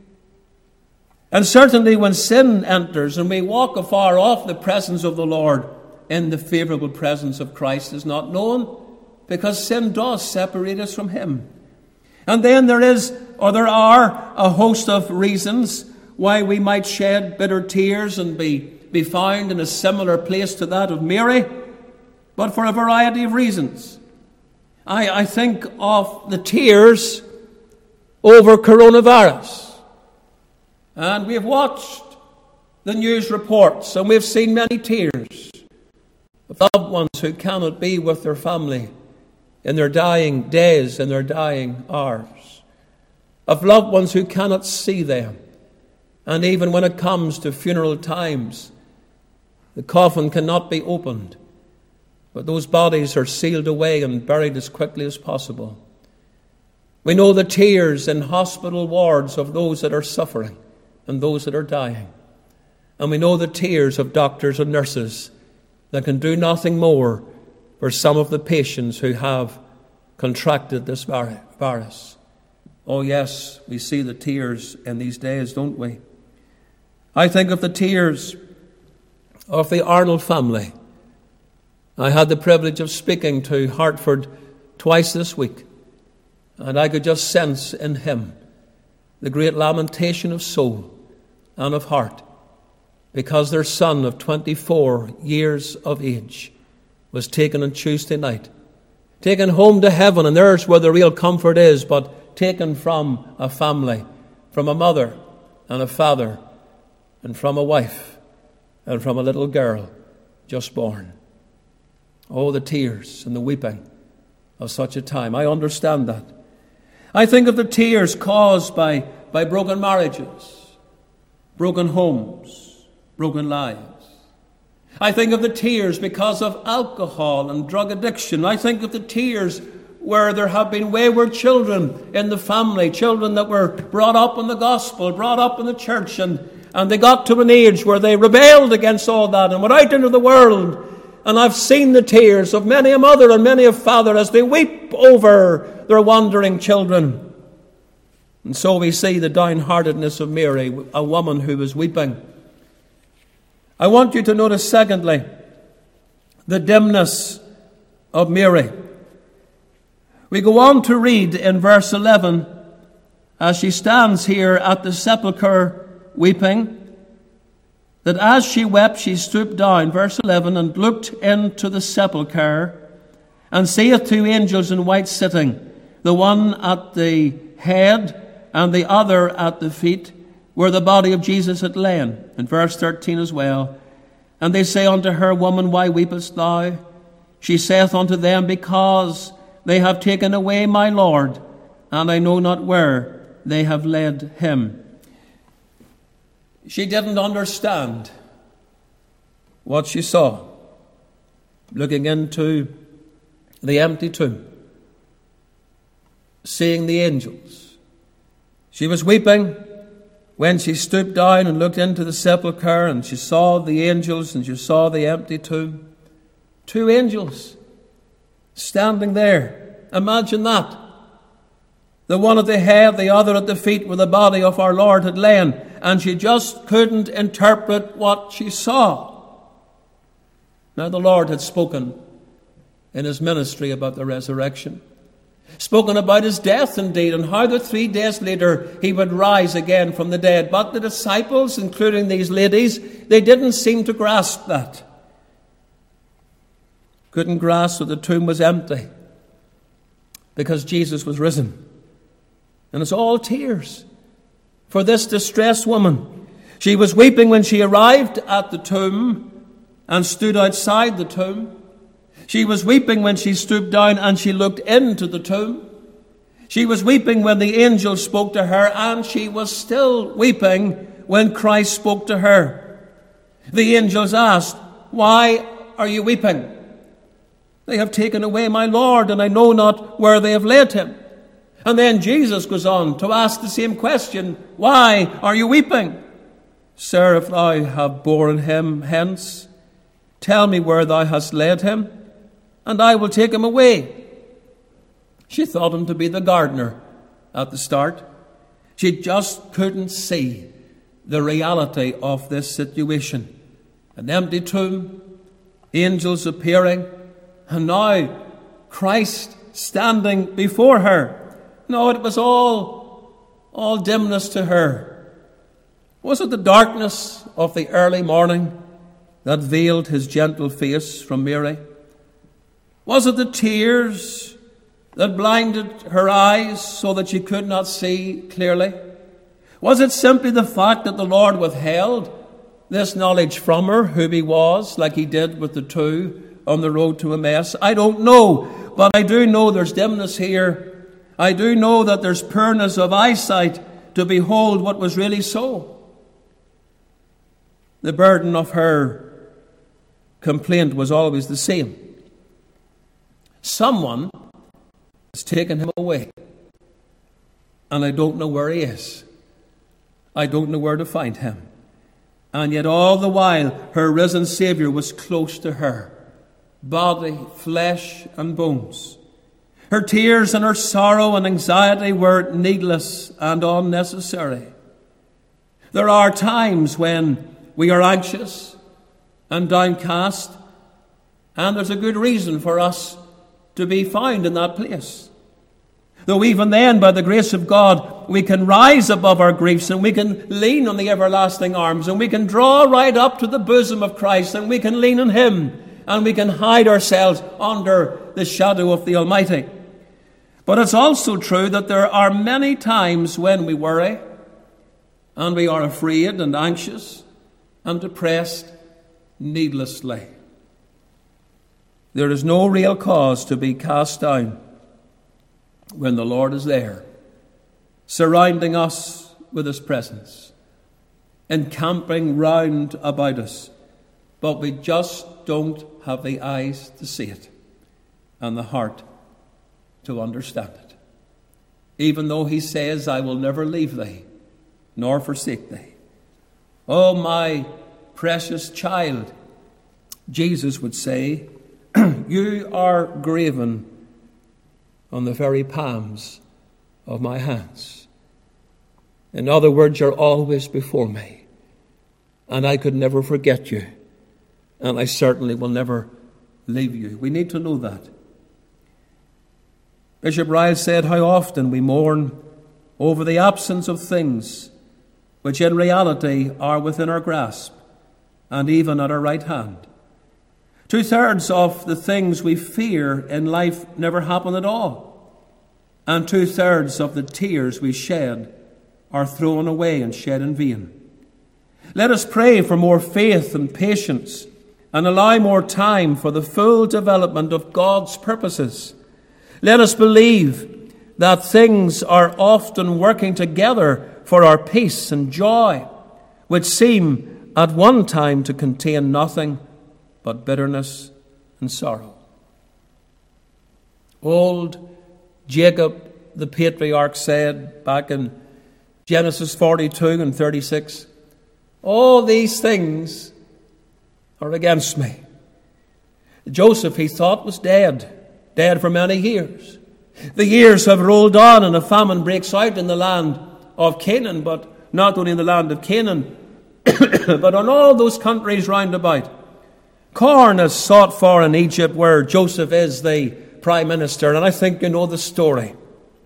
And certainly when sin enters and we walk afar off the presence of the Lord, in the favorable presence of Christ is not known, because sin does separate us from him. And then there are a host of reasons why we might shed bitter tears and be found in a similar place to that of Mary, but for a variety of reasons. I think of the tears over coronavirus. And we have watched the news reports, and we've seen many tears of loved ones who cannot be with their family in their dying days, in their dying hours, of loved ones who cannot see them. And even when it comes to funeral times, the coffin cannot be opened, but those bodies are sealed away and buried as quickly as possible. We know the tears in hospital wards of those that are suffering and those that are dying. And we know the tears of doctors and nurses that can do nothing more for some of the patients who have contracted this virus. Oh yes, we see the tears in these days, don't we? I think of the tears of the Arnold family. I had the privilege of speaking to Hartford twice this week, and I could just sense in him the great lamentation of soul and of heart, because their son of 24 years of age was taken on Tuesday night, taken home to heaven, and there's where the real comfort is, but taken from a family, from a mother and a father, and from a wife, and from a little girl just born. Oh, the tears and the weeping of such a time. I understand that. I think of the tears caused by broken marriages, broken homes, broken lives. I think of the tears because of alcohol and drug addiction. I think of the tears where there have been wayward children in the family, children that were brought up in the gospel, brought up in the church, and they got to an age where they rebelled against all that and went out into the world. And I've seen the tears of many a mother and many a father as they weep over their wandering children. And so we see the downheartedness of Mary, a woman who was weeping. I want you to notice, secondly, the dimness of Mary. We go on to read in verse 11, as she stands here at the sepulchre weeping, that as she wept, she stooped down, verse 11, and looked into the sepulchre, and seeth two angels in white sitting, the one at the head and the other at the feet, where the body of Jesus had lain. In verse 13 as well. And they say unto her, Woman, why weepest thou? She saith unto them, Because they have taken away my Lord, and I know not where they have laid him. She didn't understand what she saw, looking into the empty tomb, seeing the angels. She was weeping when she stooped down and looked into the sepulchre, and she saw the angels and she saw the empty tomb. Two angels standing there. Imagine that. The one at the head, the other at the feet, where the body of our Lord had lain. And she just couldn't interpret what she saw. Now the Lord had spoken in his ministry about the resurrection. Spoken about his death indeed, and how that 3 days later he would rise again from the dead. But the disciples, including these ladies, they didn't seem to grasp that. Couldn't grasp that the tomb was empty because Jesus was risen. And it's all tears for this distressed woman. She was weeping when she arrived at the tomb and stood outside the tomb. She was weeping when she stooped down and she looked into the tomb. She was weeping when the angel spoke to her, and she was still weeping when Christ spoke to her. The angels asked, "Why are you weeping? They have taken away my Lord, and I know not where they have laid him." And then Jesus goes on to ask the same question, "Why are you weeping? Sir, if thou have borne him hence, tell me where thou hast laid him, and I will take him away." She thought him to be the gardener at the start. She just couldn't see the reality of this situation. An empty tomb, angels appearing, and now Christ standing before her. No, it was all dimness to her. Was it the darkness of the early morning that veiled his gentle face from Mary? Was it the tears that blinded her eyes so that she could not see clearly? Was it simply the fact that the Lord withheld this knowledge from her, who he was, like he did with the two on the road to Emmaus? I don't know, but I do know there's dimness here. I do know that there's poorness of eyesight to behold what was really so. The burden of her complaint was always the same. Someone has taken him away, and I don't know where he is. I don't know where to find him. And yet all the while her risen Saviour was close to her, body, flesh and bones. Her tears and her sorrow and anxiety were needless and unnecessary. There are times when we are anxious and downcast, and there's a good reason for us to be found in that place. Though even then, by the grace of God, we can rise above our griefs, and we can lean on the everlasting arms, and we can draw right up to the bosom of Christ, and we can lean on him, and we can hide ourselves under the shadow of the Almighty. But it's also true that there are many times when we worry, and we are afraid and anxious and depressed needlessly. There is no real cause to be cast down when the Lord is there, surrounding us with his presence, encamping round about us. But we just don't have the eyes to see it and the heart to understand it. Even though he says, "I will never leave thee, nor forsake thee." Oh, my precious child, Jesus would say, "You are graven on the very palms of my hands." In other words, you're always before me, and I could never forget you, and I certainly will never leave you. We need to know that. Bishop Ryle said how often we mourn over the absence of things which in reality are within our grasp and even at our right hand. 2/3 of the things we fear in life never happen at all, and 2/3 of the tears we shed are thrown away and shed in vain. Let us pray for more faith and patience, and allow more time for the full development of God's purposes. Let us believe that things are often working together for our peace and joy, which seem at one time to contain nothing but bitterness and sorrow. Old Jacob, the patriarch, said back in Genesis 42 and 36, "All these things are against me." Joseph, he thought, was dead for many years. The years have rolled on and a famine breaks out in the land of Canaan, but not only in the land of Canaan, but on all those countries round about. Corn is sought for in Egypt, where Joseph is the prime minister, and I think you know the story.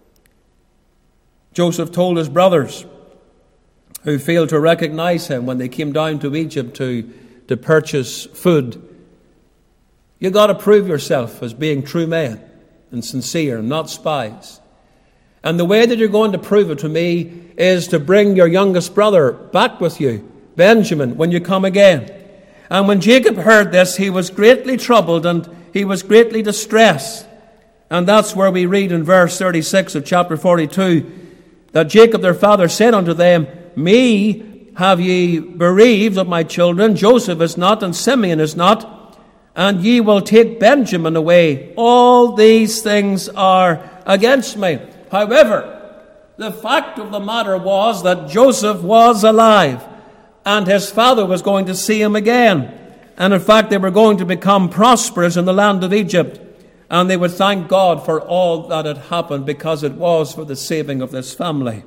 Joseph told his brothers, who failed to recognize him when they came down to Egypt to purchase food, you got to prove yourself as being true men and sincere, not spies. And the way that you're going to prove it to me is to bring your youngest brother back with you, Benjamin, when you come again. And when Jacob heard this, he was greatly troubled and he was greatly distressed. And that's where we read in verse 36 of chapter 42, that Jacob their father said unto them, Me have ye bereaved of my children, Joseph is not, and Simeon is not, and ye will take Benjamin away. All these things are against me. However, the fact of the matter was that Joseph was alive, and his father was going to see him again. And in fact, they were going to become prosperous in the land of Egypt. And they would thank God for all that had happened, because it was for the saving of this family.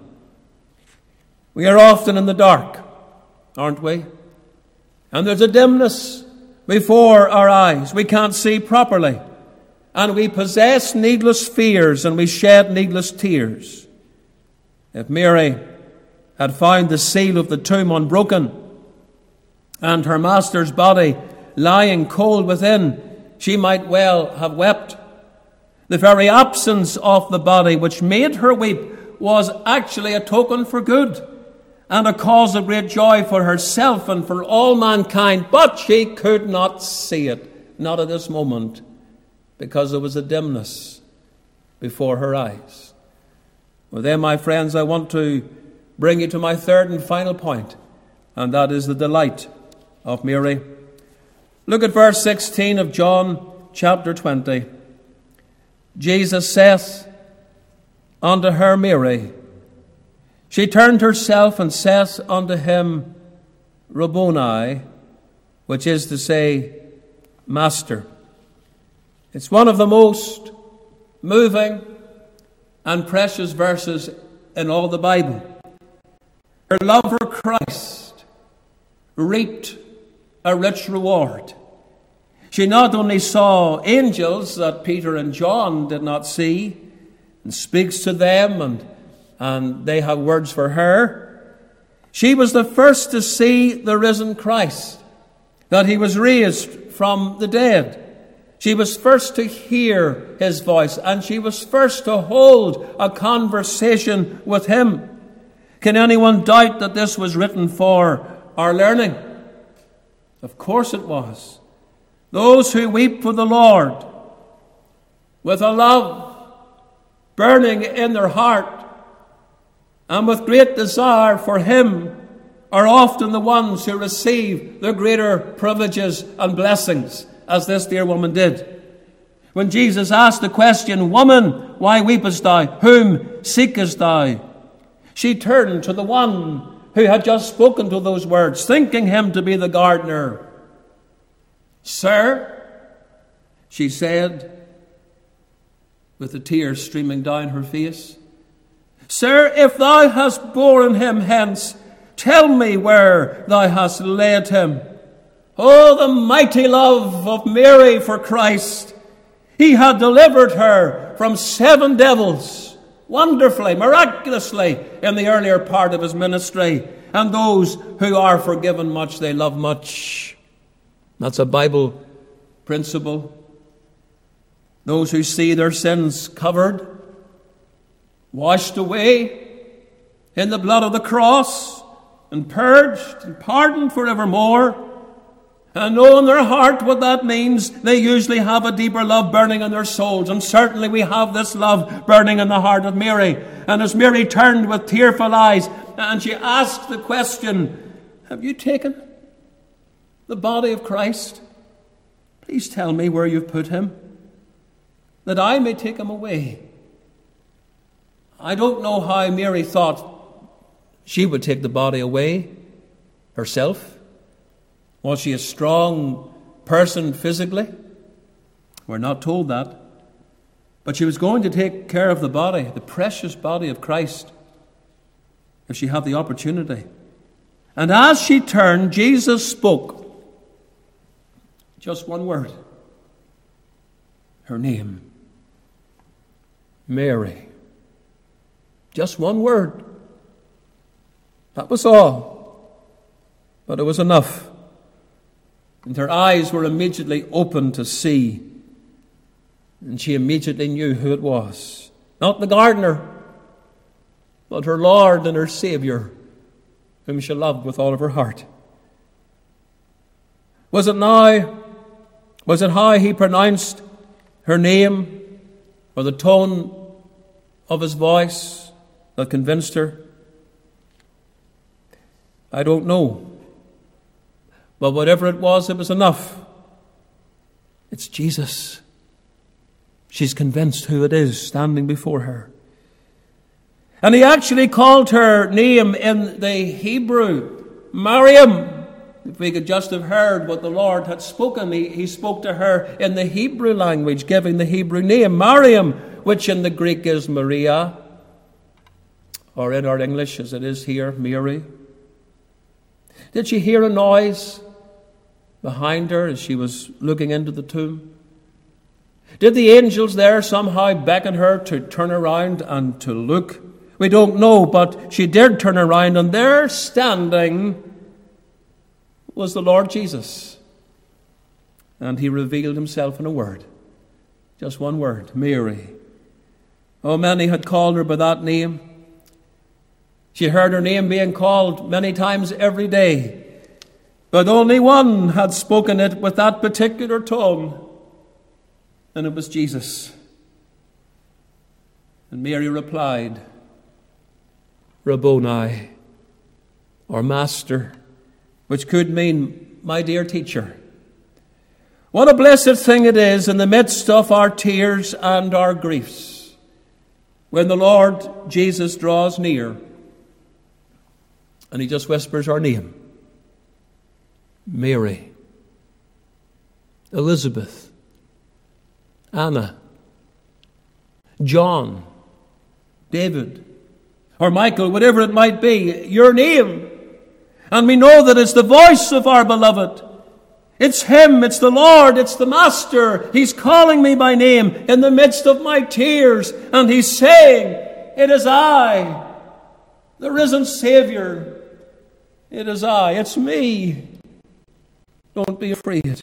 We are often in the dark, aren't we? And there's a dimness before our eyes. We can't see properly. And we possess needless fears and we shed needless tears. If Mary had found the seal of the tomb unbroken and her master's body lying cold within, she might well have wept. The very absence of the body which made her weep was actually a token for good and a cause of great joy for herself and for all mankind. But she could not see it, not at this moment, because there was a dimness before her eyes. Well then, my friends, I want to bring you to my third and final point, and that is the delight of Mary. Look at verse 16 of John chapter 20. Jesus saith unto her, Mary. She turned herself and saith unto him, Rabboni, which is to say, Master. It's one of the most moving and precious verses in all the Bible. Her love for Christ reaped a rich reward. She not only saw angels that Peter and John did not see, and speaks to them, and they have words for her. She was the first to see the risen Christ, that he was raised from the dead. She was first to hear his voice, and she was first to hold a conversation with him. Can anyone doubt that this was written for our learning? Of course it was. Those who weep for the Lord with a love burning in their heart and with great desire for him are often the ones who receive the greater privileges and blessings, as this dear woman did. When Jesus asked the question, Woman, why weepest thou? Whom seekest thou? She turned to the one who had just spoken to those words, thinking him to be the gardener. Sir, she said, with the tears streaming down her face, Sir, if thou hast borne him hence, tell me where thou hast laid him. Oh, the mighty love of Mary for Christ. He had delivered her from 7 devils, wonderfully, miraculously, in the earlier part of his ministry. And those who are forgiven much, they love much. That's a Bible principle. Those who see their sins covered, washed away in the blood of the cross, and purged and pardoned forevermore, and know in their heart what that means, they usually have a deeper love burning in their souls. And certainly we have this love burning in the heart of Mary. And as Mary turned with tearful eyes, and she asked the question, Have you taken the body of Christ? Please tell me where you've put him, that I may take him away. I don't know how Mary thought she would take the body away herself. Was she a strong person physically? We're not told that. But she was going to take care of the body, the precious body of Christ, if she had the opportunity. And as she turned, Jesus spoke just one word. Her name. Mary. Just one word. That was all. But it was enough. And her eyes were immediately opened to see. And she immediately knew who it was. Not the gardener, but her Lord and her Saviour, whom she loved with all of her heart. Was it how he pronounced her name, or the tone of his voice that convinced her? I don't know. But whatever it was enough. It's Jesus. She's convinced who it is standing before her. And he actually called her name in the Hebrew, Miriam. If we could just have heard what the Lord had spoken, he spoke to her in the Hebrew language, giving the Hebrew name, Miriam, which in the Greek is Maria, or in our English, as it is here, Mary. Did she hear a noise behind her as she was looking into the tomb? Did the angels there somehow beckon her to turn around and to look? We don't know, but she did turn around, and there standing was the Lord Jesus. And he revealed himself in a word. Just one word, Mary. Oh, many had called her by that name. She heard her name being called many times every day. But only one had spoken it with that particular tone. And it was Jesus. And Mary replied, Rabboni, or Master, which could mean, my dear teacher. What a blessed thing it is in the midst of our tears and our griefs, when the Lord Jesus draws near and he just whispers our name. Mary, Elizabeth, Anna, John, David, or Michael, whatever it might be, your name. And we know that it's the voice of our beloved. It's him, it's the Lord, it's the Master. He's calling me by name in the midst of my tears. And he's saying, it is I, the risen Savior. It is I, it's me. Don't be afraid.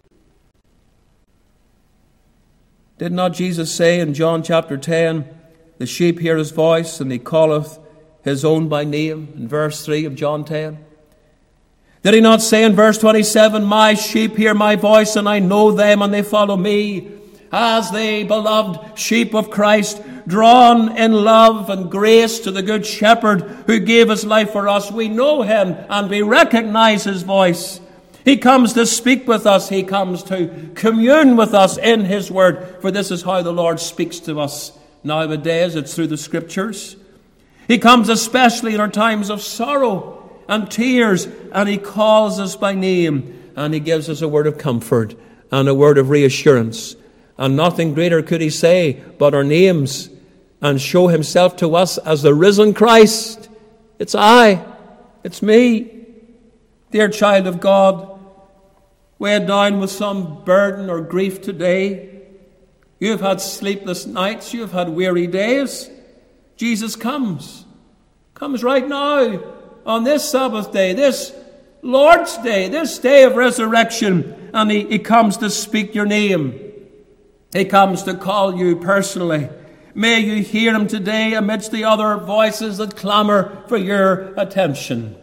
Did not Jesus say in John chapter 10, the sheep hear his voice, and he calleth his own by name, in verse 3 of John 10? Did he not say in verse 27, my sheep hear my voice, and I know them, and they follow me, as the beloved sheep of Christ, drawn in love and grace to the good shepherd who gave his life for us? We know him, and we recognize his voice. He comes to speak with us. He comes to commune with us in his word. For this is how the Lord speaks to us nowadays. It's through the scriptures. He comes especially in our times of sorrow and tears, and he calls us by name, and he gives us a word of comfort and a word of reassurance. And nothing greater could he say but our names, and show himself to us as the risen Christ. It's I. It's me. Dear child of God, weighed down with some burden or grief today. You have had sleepless nights. You have had weary days. Jesus comes right now on this Sabbath day, this Lord's Day, this day of resurrection, and he comes to speak your name. He comes to call you personally. May you hear him today amidst the other voices that clamour for your attention.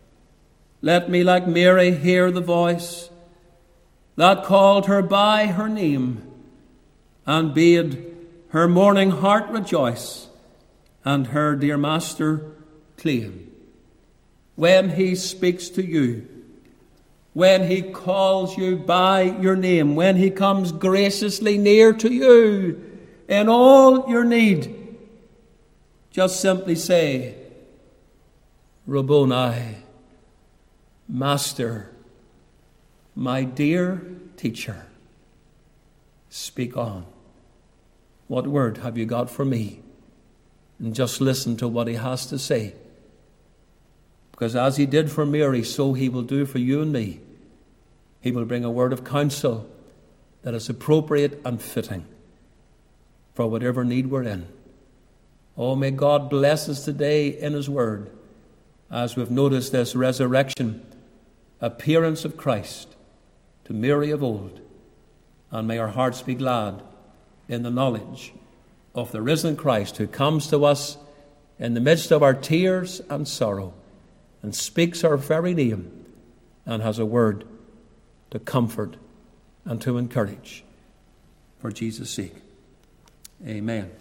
Let me, like Mary, hear the voice that called her by her name and bade her mourning heart rejoice and her dear Master claim. When he speaks to you, when he calls you by your name, when he comes graciously near to you in all your need, just simply say, Rabboni, Master, my dear teacher, speak on. What word have you got for me? And just listen to what he has to say. Because as he did for Mary, so he will do for you and me. He will bring a word of counsel that is appropriate and fitting for whatever need we're in. Oh, may God bless us today in his word as we've noticed this resurrection appearance of Christ to Mary of old. And may our hearts be glad in the knowledge of the risen Christ who comes to us in the midst of our tears and sorrow and speaks our very name and has a word to comfort and to encourage for Jesus' sake. Amen.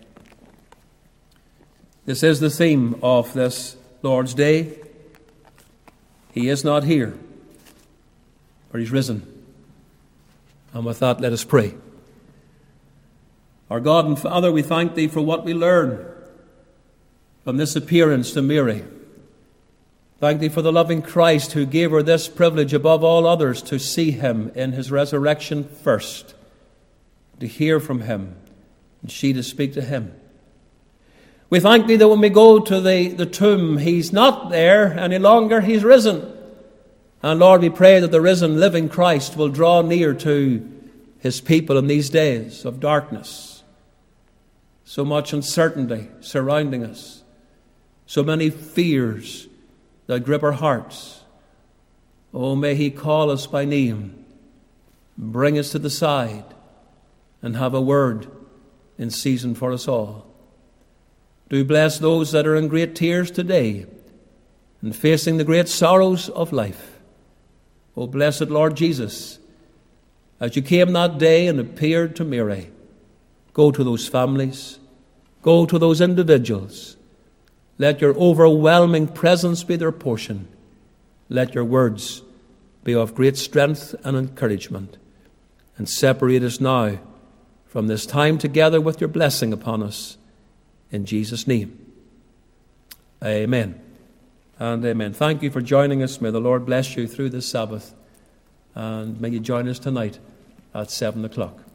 This is the theme of this Lord's Day. He is not here, but he's risen. And with that, let us pray. Our God and Father, we thank thee for what we learn from this appearance to Mary. Thank thee for the loving Christ who gave her this privilege above all others to see him in his resurrection first, to hear from him, and she to speak to him. We thank thee that when we go to the tomb, he's not there any longer, he's risen. And Lord, we pray that the risen, living Christ will draw near to his people in these days of darkness. So much uncertainty surrounding us. So many fears that grip our hearts. Oh, may he call us by name, bring us to the side, and have a word in season for us all. Do bless those that are in great tears today and facing the great sorrows of life. Oh, blessed Lord Jesus, as you came that day and appeared to Mary, go to those families, go to those individuals. Let your overwhelming presence be their portion. Let your words be of great strength and encouragement. And separate us now from this time together with your blessing upon us. In Jesus' name. Amen. And amen. Thank you for joining us. May the Lord bless you through this Sabbath. And may you join us tonight at 7 o'clock.